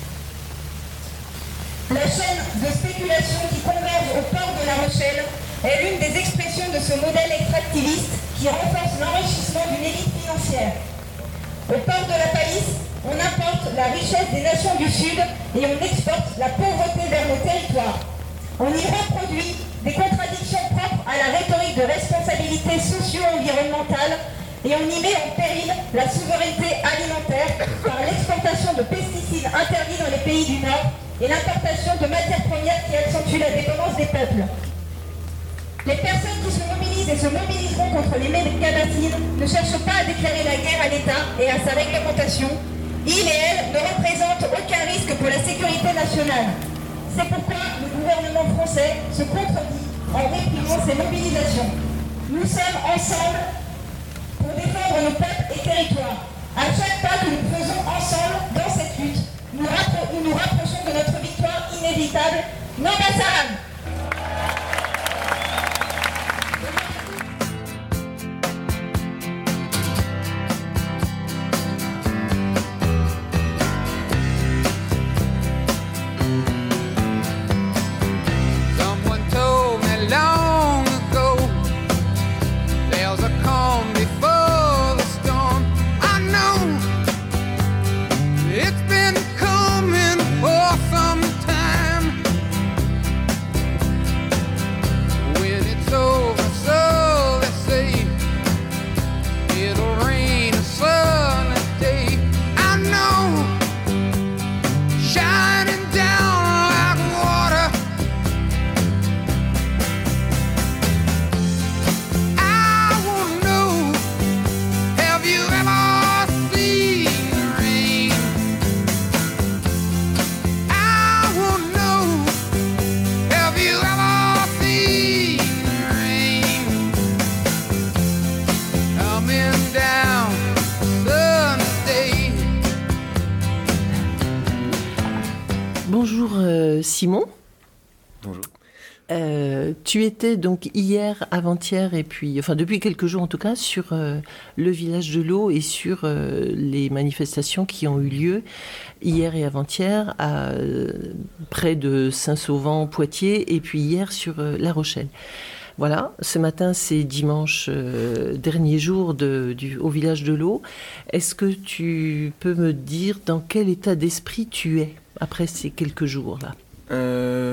Speaker 4: La chaîne de spéculation qui converge au port de La Rochelle est l'une des expressions de ce modèle extractiviste qui renforce l'enrichissement d'une élite financière. Au port de la Palisse, on importe la richesse des nations du Sud et on exporte la pauvreté vers nos territoires. On y reproduit des contradictions propres à la rhétorique de responsabilité socio-environnementale et on y met en péril la souveraineté alimentaire par l'exportation de pesticides interdits dans les pays du Nord et l'importation de matières premières qui accentuent la dépendance des peuples. Les personnes qui se mobilisent et se mobiliseront contre les méga-bassines ne cherchent pas à déclarer la guerre à l'État et à sa réglementation. Ils et elles ne représentent aucun risque pour la sécurité nationale. C'est pourquoi le gouvernement français se contredit en réprimant ces mobilisations. Nous sommes ensemble pour défendre nos peuples et territoires. À chaque pas que nous faisons ensemble dans cette lutte, nous nous rapprochons de notre victoire inévitable. Nambasaram!
Speaker 2: Bonjour Simon.
Speaker 6: Bonjour.
Speaker 2: Tu étais donc hier, avant-hier, et puis, enfin depuis quelques jours en tout cas, sur le village de l'eau et sur les manifestations qui ont eu lieu hier et avant-hier près de Saint-Sauvent, Poitiers, et puis hier sur La Rochelle. Voilà, ce matin c'est dimanche, dernier jour au village de l'eau. Est-ce que tu peux me dire dans quel état d'esprit tu es après ces quelques jours-là ?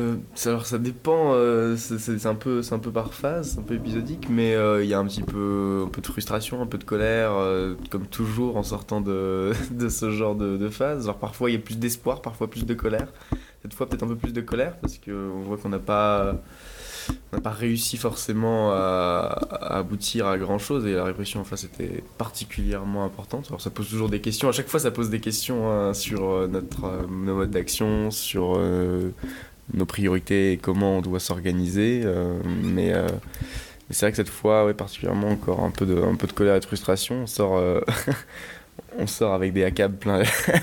Speaker 8: Alors ça dépend, c'est un peu par phase, c'est un peu épisodique, mais il y a un peu de frustration, un peu de colère, comme toujours en sortant de ce genre de phase. Alors parfois il y a plus d'espoir, parfois plus de colère. Cette fois peut-être un peu plus de colère parce qu'on voit qu'on n'a pas réussi forcément à aboutir à grand chose, et la répression en face était particulièrement importante. Alors ça pose toujours des questions, à chaque fois ça pose des questions sur nos modes d'action, sur nos priorités et comment on doit s'organiser, mais c'est vrai que cette fois, ouais, particulièrement encore un peu de colère et de frustration. On sort avec des ACAB plein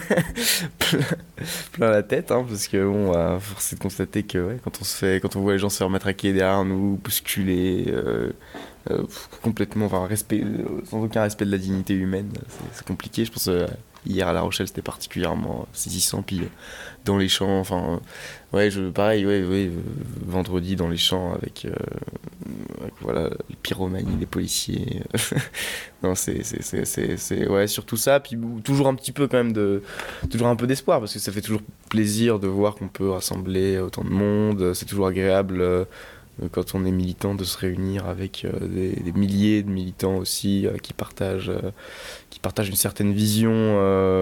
Speaker 8: la tête, hein, parce que bon, force est de constater que ouais, quand on voit les gens se faire matraquer derrière nous, bousculer, complètement, enfin, sans aucun respect de la dignité humaine, c'est compliqué. Je pense hier à La Rochelle c'était particulièrement saisissant, puis dans les champs, enfin ouais, vendredi dans les champs avec voilà, les pyromanies, les policiers. Non, c'est ouais, surtout ça, puis toujours un petit peu quand même toujours un peu d'espoir, parce que ça fait toujours plaisir de voir qu'on peut rassembler autant de monde, c'est toujours agréable quand on est militant de se réunir avec des milliers de militants aussi qui partagent une certaine vision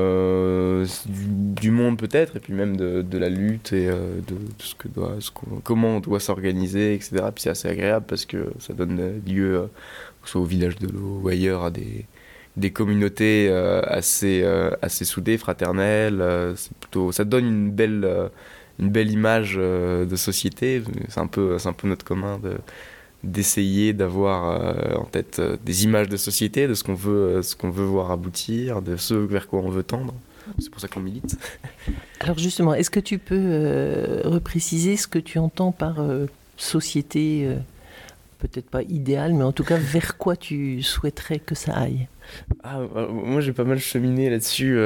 Speaker 8: du monde peut-être, et puis même de la lutte et de comment on doit s'organiser, etc. Puis c'est assez agréable parce que ça donne lieu, soit au village de l'eau ou ailleurs, à des communautés assez soudées, fraternelles. Ça donne une belle image de société. C'est un peu notre commun d'essayer d'avoir en tête des images de société, de ce qu'on veut voir aboutir, de ce vers quoi on veut tendre. C'est pour ça qu'on milite.
Speaker 2: Alors justement, est-ce que tu peux repréciser ce que tu entends par société, peut-être pas idéale, mais en tout cas vers quoi tu souhaiterais que ça aille?
Speaker 8: Moi j'ai pas mal cheminé là-dessus.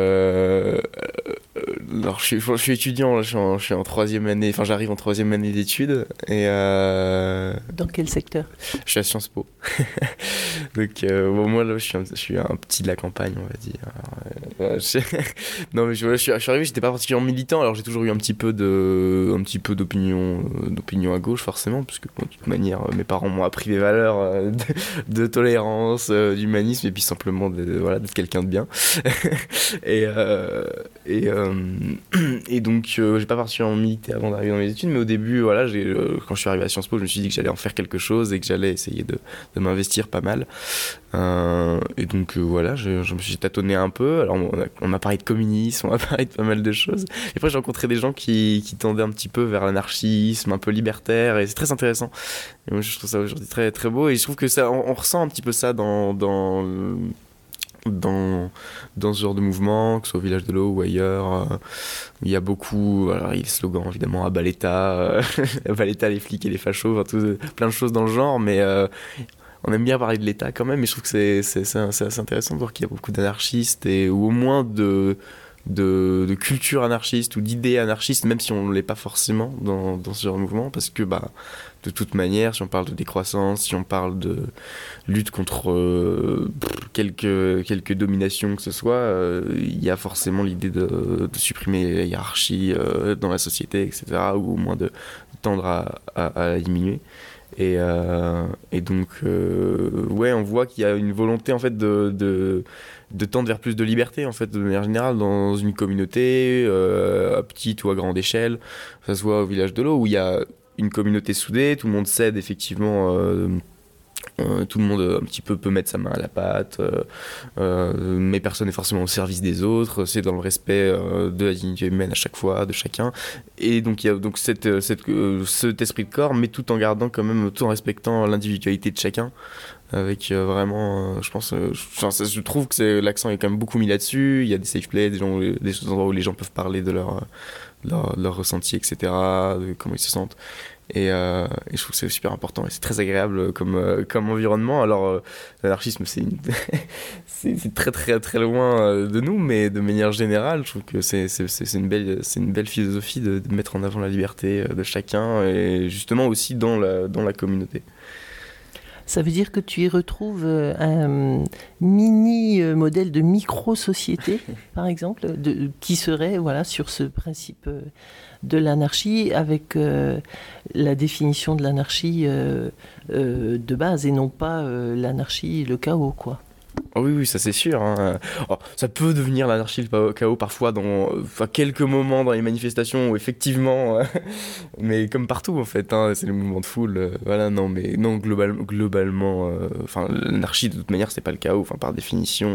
Speaker 8: Alors je suis étudiant, là, je suis en troisième année, enfin j'arrive en troisième année d'études. Et
Speaker 2: dans quel secteur?
Speaker 8: Je suis à Sciences Po. Donc moi là je suis un petit de la campagne, on va dire. Non mais je suis arrivé, j'étais pas particulièrement militant, alors j'ai toujours eu un petit peu d'opinion à gauche forcément, parce que bon, de toute manière mes parents m'ont appris des valeurs de tolérance, d'humanisme, et puis simplement d'être quelqu'un de bien. Et donc j'ai pas particulièrement milité avant d'arriver dans mes études, mais au début voilà, quand je suis arrivé à Sciences Po, je me suis dit que j'allais en faire quelque chose et que j'allais essayer de m'investir pas mal. Et donc voilà, je me suis tâtonné un peu. Alors on m'a parlé de communisme, on m'a parlé de pas mal de choses. Et après j'ai rencontré des gens qui tendaient un petit peu vers l'anarchisme, un peu libertaire, et c'est très intéressant. Et moi je trouve ça aujourd'hui très très beau, et je trouve que ça, on ressent un petit peu ça dans ce genre de mouvement, que ce soit au village de l'eau ou ailleurs. Il y a beaucoup, alors il y a des slogans évidemment, à bas l'État, les flics et les fachos, enfin, plein de choses dans le genre, mais on aime bien parler de l'État quand même, et je trouve que c'est assez intéressant de voir qu'il y a beaucoup d'anarchistes, ou au moins de culture anarchiste ou d'idées anarchistes, même si on ne l'est pas forcément dans ce genre de mouvement, parce que de toute manière, si on parle de décroissance, si on parle de lutte contre quelque domination que ce soit, il y a forcément l'idée de supprimer la hiérarchie dans la société, etc., ou au moins de tendre à la diminuer. Et donc ouais, on voit qu'il y a une volonté en fait de tendre vers plus de liberté, en fait, de manière générale, dans une communauté à petite ou à grande échelle. Ça se voit au village de l'eau, où il y a une communauté soudée, tout le monde s'aide effectivement, tout le monde un petit peu peut mettre sa main à la pâte, mais personne n'est forcément au service des autres, c'est dans le respect de la dignité humaine à chaque fois, de chacun. Et donc il y a donc cet esprit de corps, mais tout en gardant quand même, tout en respectant l'individualité de chacun, avec vraiment, je trouve que l'accent est quand même beaucoup mis là-dessus. Il y a des safe plays, des endroits où les gens peuvent parler de leur ressenti, etc., de comment ils se sentent. Et je trouve que c'est super important et c'est très agréable comme environnement. Alors l'anarchisme c'est très très très loin de nous, mais de manière générale je trouve que c'est une belle philosophie de mettre en avant la liberté de chacun, et justement aussi dans la communauté.
Speaker 2: Ça veut dire que tu y retrouves un mini modèle de micro-société, par exemple, qui serait sur ce principe de l'anarchie, avec la définition de l'anarchie de base, et non pas l'anarchie, le chaos, quoi.
Speaker 8: Oh oui, ça c'est sûr. Hein. Oh, ça peut devenir l'anarchie, le chaos parfois dans quelques moments dans les manifestations où effectivement, mais comme partout en fait, hein, c'est le mouvement de foule. Voilà, non, mais non, globalement, l'anarchie de toute manière c'est pas le chaos, par définition.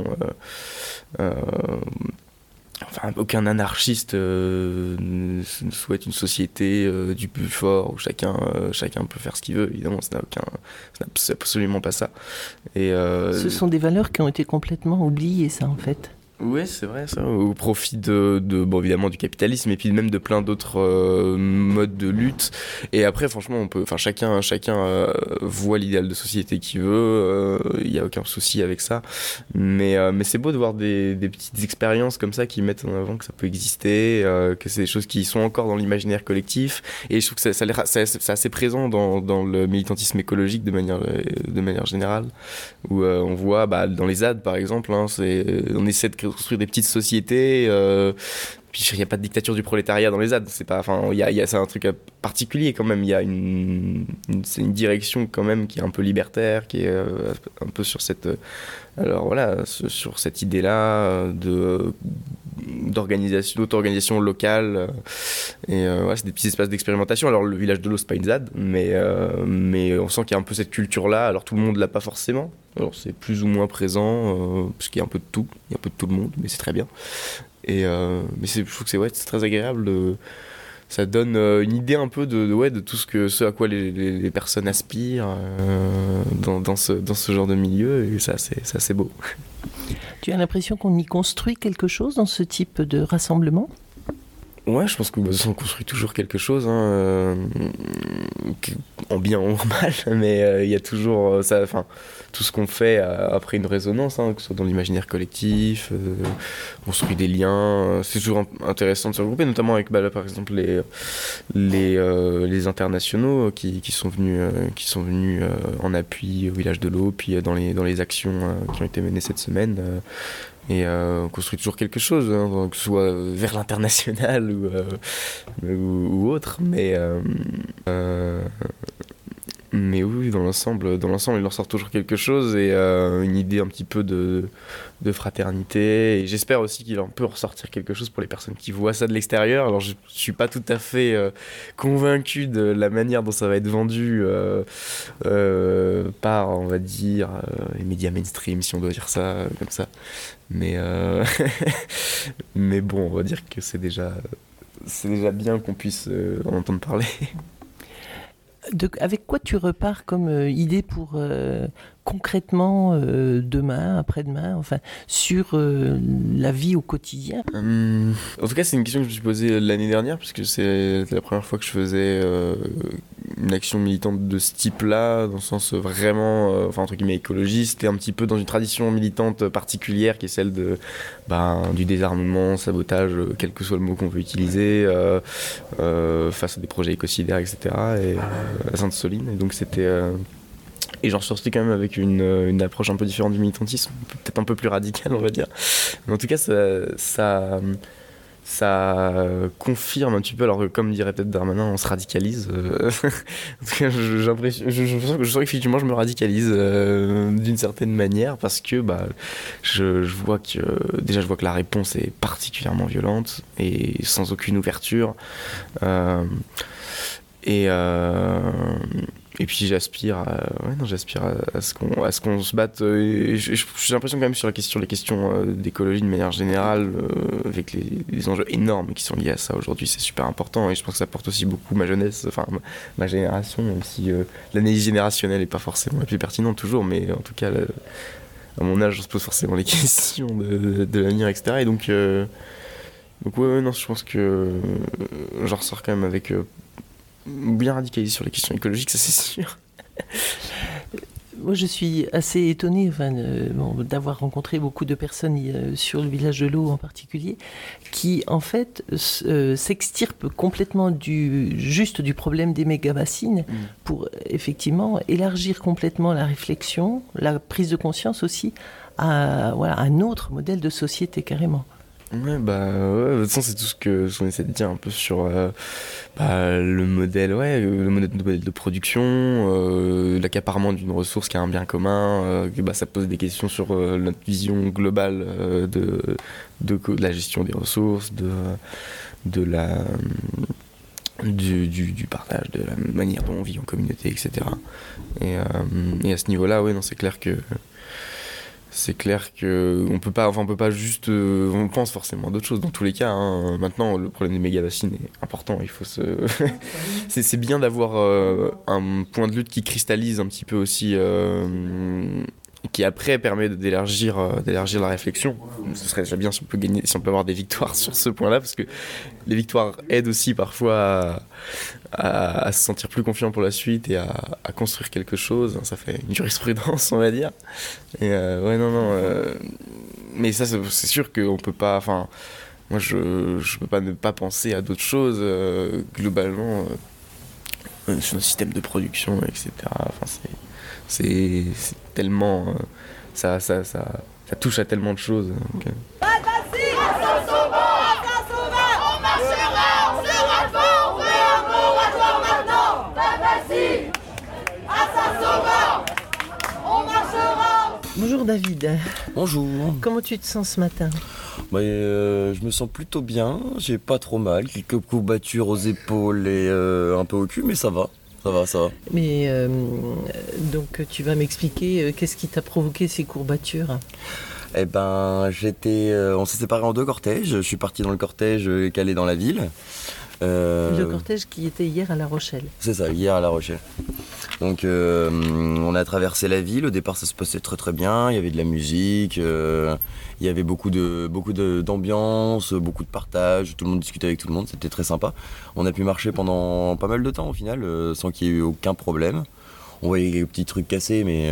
Speaker 8: Aucun anarchiste ne souhaite une société du plus fort où chacun peut faire ce qu'il veut. Évidemment, c'est absolument pas ça. Et
Speaker 2: ce sont des valeurs qui ont été complètement oubliées, ça, en fait.
Speaker 8: Oui, c'est vrai, ça, au profit bon, évidemment du capitalisme et puis même de plein d'autres modes de lutte. Et après, franchement, chacun voit l'idéal de société qu'il veut, il n'y a aucun souci avec ça. Mais c'est beau de voir des petites expériences comme ça qui mettent en avant que ça peut exister, que c'est des choses qui sont encore dans l'imaginaire collectif. Et je trouve que c'est assez présent dans le militantisme écologique de manière générale, où on voit dans les ZAD par exemple, on essaie de construire des petites sociétés, puis il n'y a pas de dictature du prolétariat dans les ZAD, c'est un truc particulier quand même, il y a c'est une direction quand même qui est un peu libertaire, qui est un peu sur cette sur cette idée-là d'auto-organisation locale, et c'est des petits espaces d'expérimentation. Alors le village de l'eau c'est pas une ZAD, mais on sent qu'il y a un peu cette culture-là, alors tout le monde l'a pas forcément, alors c'est plus ou moins présent, parce qu'il y a un peu de tout, il y a un peu de tout le monde, mais c'est très bien. Mais je trouve que c'est très agréable, ça donne une idée un peu de tout ce à quoi les personnes aspirent dans ce genre de milieu, et ça c'est assez beau.
Speaker 2: Tu as l'impression qu'on y construit quelque chose dans ce type de rassemblement ?
Speaker 8: Ouais, je pense qu'on construit toujours quelque chose, en bien ou en mal, mais il y a toujours tout ce qu'on fait après une résonance, que ce soit dans l'imaginaire collectif, construit des liens. C'est toujours intéressant de se regrouper, notamment avec par exemple les internationaux qui sont venus en appui au village de l'eau, puis dans les actions qui ont été menées cette semaine. Et on construit toujours quelque chose, que ce soit vers l'international ou autre, mais oui, dans l'ensemble, il en sort toujours quelque chose, et une idée un petit peu de fraternité. Et j'espère aussi qu'il en peut ressortir quelque chose pour les personnes qui voient ça de l'extérieur. Alors je suis pas tout à fait convaincu de la manière dont ça va être vendu par, on va dire, les médias mainstream, si on doit dire ça comme ça. Mais bon, on va dire que c'est déjà bien qu'on puisse en entendre parler.
Speaker 2: Avec quoi tu repars comme idée pour concrètement demain, après-demain, sur la vie au quotidien ?
Speaker 8: En tout cas, c'est une question que je me suis posée l'année dernière, puisque c'est la première fois que je faisais une action militante de ce type-là, dans le sens vraiment, entre guillemets, écologiste, et un petit peu dans une tradition militante particulière qui est celle du désarmement, sabotage, quel que soit le mot qu'on veut utiliser, face à des projets écocidaires, etc. Et à Sainte-Soline. Et donc c'était... Et j'en sortais quand même avec une approche un peu différente du militantisme, peut-être un peu plus radicale, on va dire. Mais en tout cas, ça confirme un petit peu, alors comme dirait peut-être Darmanin, on se radicalise. En tout cas, je sens qu'effectivement je me radicalise d'une certaine manière, parce que je vois que la réponse est particulièrement violente et sans aucune ouverture. Et puis j'aspire à ce qu'on se batte. J'ai l'impression quand même sur les questions d'écologie de manière générale, avec les enjeux énormes qui sont liés à ça aujourd'hui, c'est super important. Et je pense que ça porte aussi beaucoup ma jeunesse, ma génération, même si l'analyse générationnelle n'est pas forcément la plus pertinente toujours, mais en tout cas, à mon âge, on se pose forcément les questions de l'avenir, etc. Et donc non, je pense que j'en ressors quand même avec... bien radicalisé sur les questions écologiques, ça c'est sûr.
Speaker 2: Moi, je suis assez étonnée d'avoir rencontré beaucoup de personnes sur le village de l'eau en particulier, qui en fait s'extirpent complètement du problème des méga-bassines pour effectivement élargir complètement la réflexion, la prise de conscience aussi à un autre modèle de société carrément.
Speaker 8: Ouais, de toute façon, c'est tout ce qu'on essaie de dire un peu sur le modèle de production, l'accaparement d'une ressource qui a un bien commun, ça pose des questions sur notre vision globale de la gestion des ressources, du partage, de la manière dont on vit en communauté, etc. Et à ce niveau-là, c'est clair qu'on peut pas juste... on pense forcément à d'autres choses dans tous les cas. Hein. Maintenant, le problème des méga-bassines est important. Il faut c'est bien d'avoir un point de lutte qui cristallise un petit peu aussi, qui après permet d'élargir la réflexion. Ce serait déjà bien si on peut avoir des victoires sur ce point-là, parce que les victoires aident aussi parfois à se sentir plus confiant pour la suite et à construire quelque chose. Ça fait une jurisprudence, on va dire. Et mais ça, c'est sûr qu'on peut pas... Enfin, moi, je peux pas ne pas penser à d'autres choses, globalement, sur nos systèmes de production, etc. Enfin, c'est tellement... ça touche à tellement de choses. Donc,
Speaker 2: Bonjour David.
Speaker 9: Bonjour.
Speaker 2: Comment tu te sens ce matin ?
Speaker 9: Je me sens plutôt bien, j'ai pas trop mal, quelques courbatures aux épaules et un peu au cul, mais ça va. Ça va.
Speaker 2: Mais donc tu vas m'expliquer qu'est-ce qui t'a provoqué ces courbatures ?
Speaker 9: On s'est séparés en 2 cortèges. Je suis parti dans le cortège qui allait dans la ville.
Speaker 2: Le cortège qui était hier à La Rochelle.
Speaker 9: C'est ça, hier à La Rochelle. Donc on a traversé la ville. Au départ, ça se passait très très bien. Il y avait de la musique, il y avait beaucoup d'ambiance, beaucoup de partage. Tout le monde discutait avec tout le monde. C'était très sympa. On a pu marcher pendant pas mal de temps au final, sans qu'il y ait eu aucun problème. On voyait quelques petits trucs cassés, mais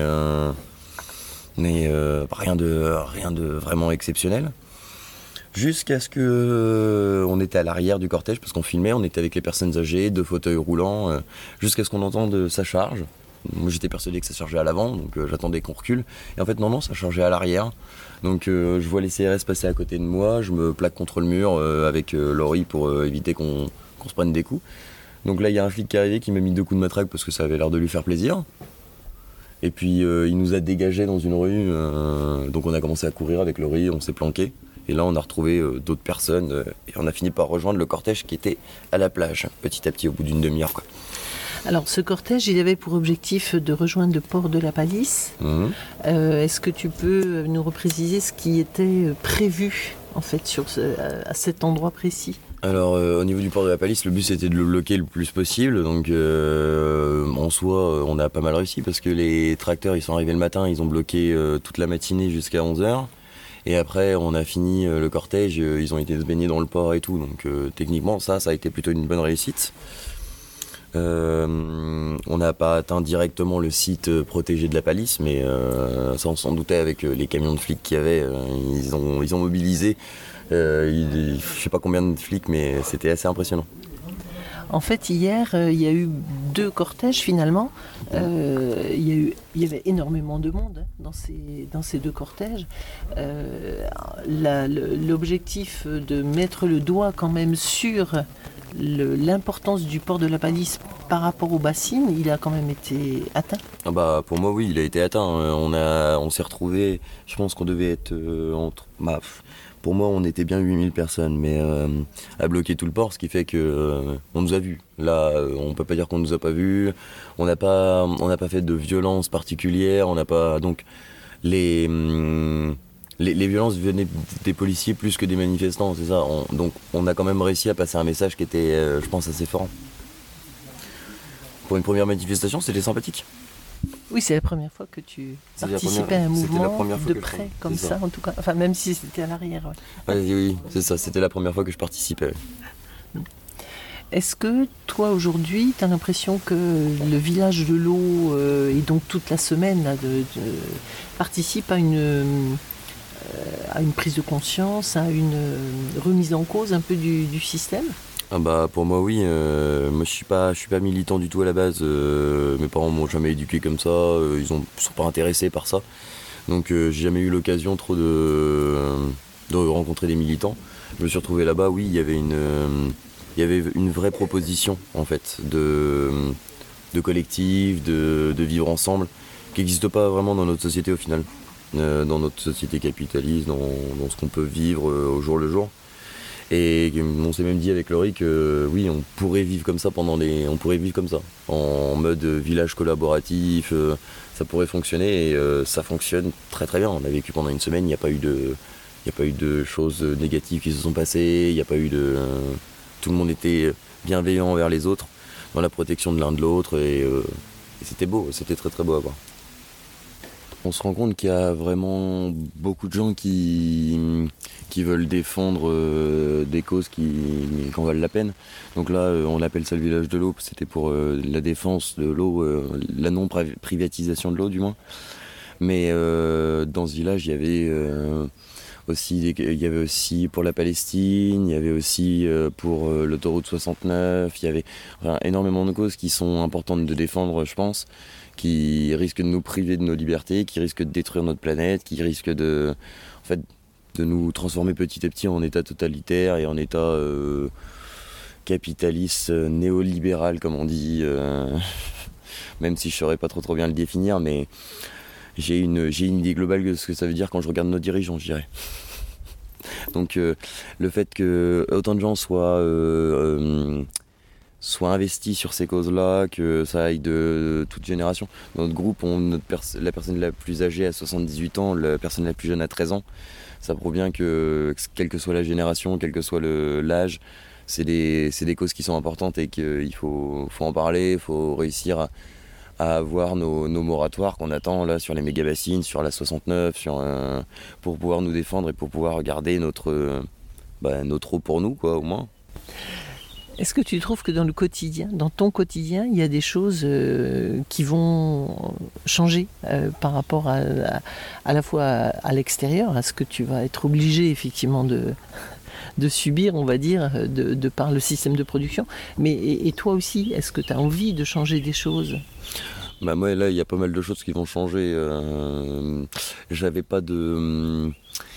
Speaker 9: rien de vraiment exceptionnel. Jusqu'à ce qu'on était à l'arrière du cortège, parce qu'on filmait, on était avec les personnes âgées, 2 fauteuils roulants, jusqu'à ce qu'on entende ça charge. Moi j'étais persuadé que ça chargeait à l'avant, donc j'attendais qu'on recule. Et en fait non, ça chargeait à l'arrière. Donc je vois les CRS passer à côté de moi, je me plaque contre le mur avec Laurie pour éviter qu'on se prenne des coups. Donc là il y a un flic qui est arrivé qui m'a mis 2 coups de matraque parce que ça avait l'air de lui faire plaisir. Et puis il nous a dégagés dans une rue, donc on a commencé à courir avec Laurie, on s'est planqué. Et là, on a retrouvé d'autres personnes et on a fini par rejoindre le cortège qui était à la plage, petit à petit, au bout d'une demi-heure, quoi.
Speaker 2: Alors, ce cortège, il avait pour objectif de rejoindre le port de la Palisse. Est-ce que tu peux nous repréciser ce qui était prévu, en fait, à cet endroit précis ?
Speaker 9: Alors, au niveau du port de la Palisse, le but c'était de le bloquer le plus possible. Donc, en soi, on a pas mal réussi parce que les tracteurs, ils sont arrivés le matin, ils ont bloqué toute la matinée jusqu'à 11h. Et après, on a fini le cortège, ils ont été se baigner dans le port et tout. Donc, techniquement, ça a été plutôt une bonne réussite. On n'a pas atteint directement le site protégé de la Palisse, mais ça, on s'en doutait avec les camions de flics qu'il y avait. Ils ont mobilisé, je sais pas combien de flics, mais c'était assez impressionnant.
Speaker 2: En fait, hier, il y a eu 2 cortèges finalement. Il y avait énormément de monde dans ces 2 cortèges. L'objectif de mettre le doigt quand même sur l'importance du port de la Palisse par rapport aux bassines, il a quand même été atteint.
Speaker 9: Pour moi, oui, il a été atteint. On s'est retrouvés, je pense qu'on devait être pour moi, on était bien 8000 personnes, mais à bloquer tout le port, ce qui fait qu'on nous a vus. Là, on peut pas dire qu'on nous a pas vus. On n'a pas fait de violence particulière. On n'a pas donc les violences venaient des policiers plus que des manifestants, c'est ça. Donc on a quand même réussi à passer un message qui était, je pense, assez fort. Pour une première manifestation, c'était sympathique.
Speaker 2: Oui, c'est la première fois que tu participais à un mouvement de près comme ça, en tout cas. Enfin, même si c'était à l'arrière.
Speaker 9: Ouais. Oui, c'est ça. C'était la première fois que je participais.
Speaker 2: Est-ce que toi aujourd'hui, tu as l'impression que le village de l'eau et donc toute la semaine là, participe à une prise de conscience, à une remise en cause un peu du système ?
Speaker 9: Ah bah pour moi oui, moi je suis pas militant du tout à la base, mes parents m'ont jamais éduqué comme ça, ils sont pas intéressés par ça, donc j'ai jamais eu l'occasion trop de rencontrer des militants. Je me suis retrouvé là-bas, oui, il y avait une vraie proposition en fait de collectif, de vivre ensemble, qui n'existe pas vraiment dans notre société au final, dans notre société capitaliste, dans ce qu'on peut vivre au jour le jour. Et on s'est même dit avec Laurie que oui, on pourrait vivre comme ça en mode village collaboratif, ça pourrait fonctionner et ça fonctionne très très bien. On a vécu pendant une semaine, il n'y a pas eu de choses négatives qui se sont passées, tout le monde était bienveillant envers les autres, dans la protection de l'un de l'autre et c'était beau, c'était très très beau à voir. On se rend compte qu'il y a vraiment beaucoup de gens qui veulent défendre des causes qui en valent la peine. Donc là, on appelle ça le village de l'eau, c'était pour la défense de l'eau, la non-privatisation de l'eau du moins. Mais dans ce village, il y avait aussi pour la Palestine, il y avait aussi pour l'autoroute 69, il y avait énormément de causes qui sont importantes de défendre, je pense, qui risquent de nous priver de nos libertés, qui risquent de détruire notre planète, qui risquent de nous transformer petit à petit en état totalitaire et en état capitaliste, néolibéral comme on dit, même si je ne saurais pas trop bien le définir, mais j'ai une idée globale de ce que ça veut dire quand je regarde nos dirigeants, je dirais. Donc le fait que autant de gens soient investis sur ces causes-là, que ça aille de toute génération. Dans notre groupe, la personne la plus âgée a 78 ans, la personne la plus jeune a 13 ans. Ça prouve bien que, quelle que soit la génération, quel que soit l'âge, c'est des causes qui sont importantes et qu'il faut en parler, il faut réussir à avoir nos moratoires qu'on attend là sur les méga-bassines, sur la 69, pour pouvoir nous défendre et pour pouvoir garder notre eau pour nous, quoi, au moins.
Speaker 2: Est-ce que tu trouves que dans ton quotidien, il y a des choses qui vont changer par rapport à la fois à l'extérieur, à ce que tu vas être obligé effectivement de subir, on va dire, de par le système de production, mais et toi aussi, est-ce que tu as envie de changer des choses ?
Speaker 9: Bah moi là, il y a pas mal de choses qui vont changer. J'avais pas de...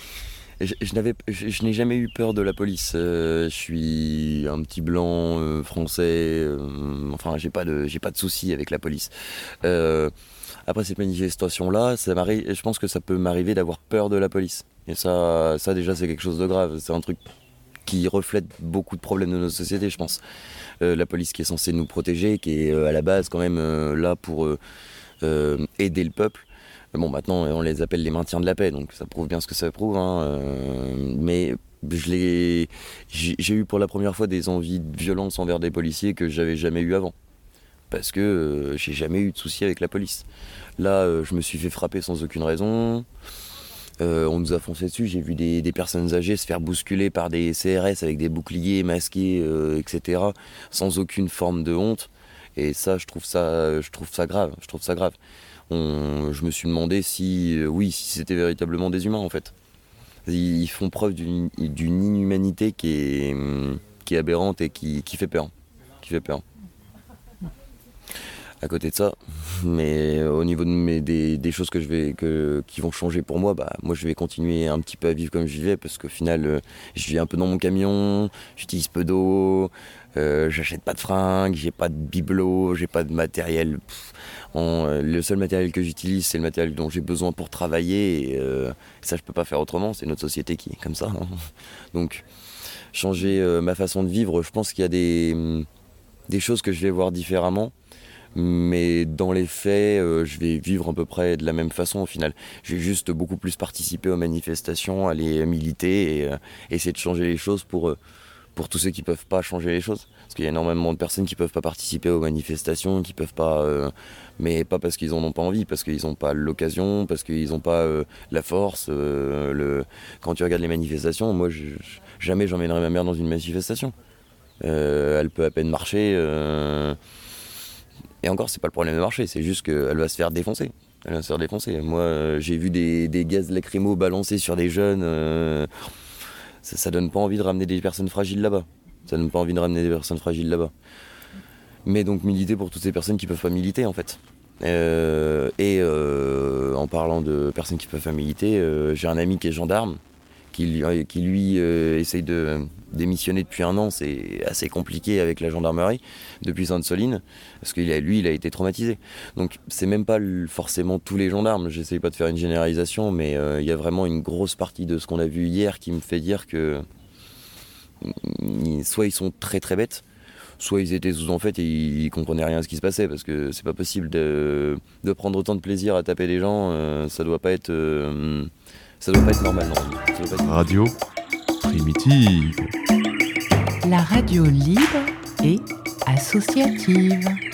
Speaker 9: Je n'ai jamais eu peur de la police. Je suis un petit blanc français. Enfin, j'ai pas de soucis avec la police. Après cette manifestation-là, je pense que ça peut m'arriver d'avoir peur de la police. Et ça déjà, c'est quelque chose de grave. C'est un truc qui reflète beaucoup de problèmes de notre société, je pense. La police qui est censée nous protéger, qui est à la base quand même là pour aider le peuple. Bon, maintenant, on les appelle les maintiens de la paix, donc ça prouve bien ce que ça prouve. Mais j'ai eu pour la première fois des envies de violence envers des policiers que j'avais jamais eu avant. Parce que j'ai jamais eu de soucis avec la police. Là, je me suis fait frapper sans aucune raison. On nous a foncé dessus. J'ai vu des personnes âgées se faire bousculer par des CRS avec des boucliers masqués, etc. sans aucune forme de honte. Et ça, je trouve ça grave. Je me suis demandé si c'était véritablement des humains en fait. Ils font preuve d'une inhumanité qui est aberrante et qui fait peur. À côté de ça, mais au niveau des choses qui vont changer pour moi, moi je vais continuer un petit peu à vivre comme je vivais parce qu'au final, je vis un peu dans mon camion, j'utilise peu d'eau, j'achète pas de fringues, j'ai pas de bibelot, j'ai pas de matériel. Le seul matériel que j'utilise, c'est le matériel dont j'ai besoin pour travailler et ça je peux pas faire autrement, c'est notre société qui est comme ça. Donc changer ma façon de vivre, je pense qu'il y a des choses que je vais voir différemment. Mais dans les faits, je vais vivre à peu près de la même façon au final. Je vais juste beaucoup plus participer aux manifestations, aller militer et essayer de changer les choses pour tous ceux qui peuvent pas changer les choses. Parce qu'il y a énormément de personnes qui peuvent pas participer aux manifestations, qui peuvent pas, mais pas parce qu'ils en ont pas envie, parce qu'ils ont pas l'occasion, parce qu'ils ont pas la force. Quand tu regardes les manifestations, moi jamais j'emmènerais ma mère dans une manifestation. Elle peut à peine marcher. Et encore, c'est pas le problème de marcher, c'est juste qu'elle va se faire défoncer. Moi, j'ai vu des gaz lacrymo balancés sur des jeunes. Ça donne pas envie de ramener des personnes fragiles là-bas. Mais donc militer pour toutes ces personnes qui peuvent pas militer en fait. En parlant de personnes qui peuvent pas militer, j'ai un ami qui est gendarme, qui lui essaye de démissionner depuis 1 an. C'est assez compliqué avec la gendarmerie depuis Sainte-Soline, parce qu'il a été traumatisé. Donc c'est même pas forcément tous les gendarmes, j'essaye pas de faire une généralisation, mais il y a vraiment une grosse partie de ce qu'on a vu hier qui me fait dire que soit ils sont très très bêtes, soit ils étaient sous en fait et ils comprenaient rien à ce qui se passait, parce que c'est pas possible de prendre autant de plaisir à taper les gens. Ça doit pas être normal, non.
Speaker 10: Radio primitive.
Speaker 11: La radio libre et associative.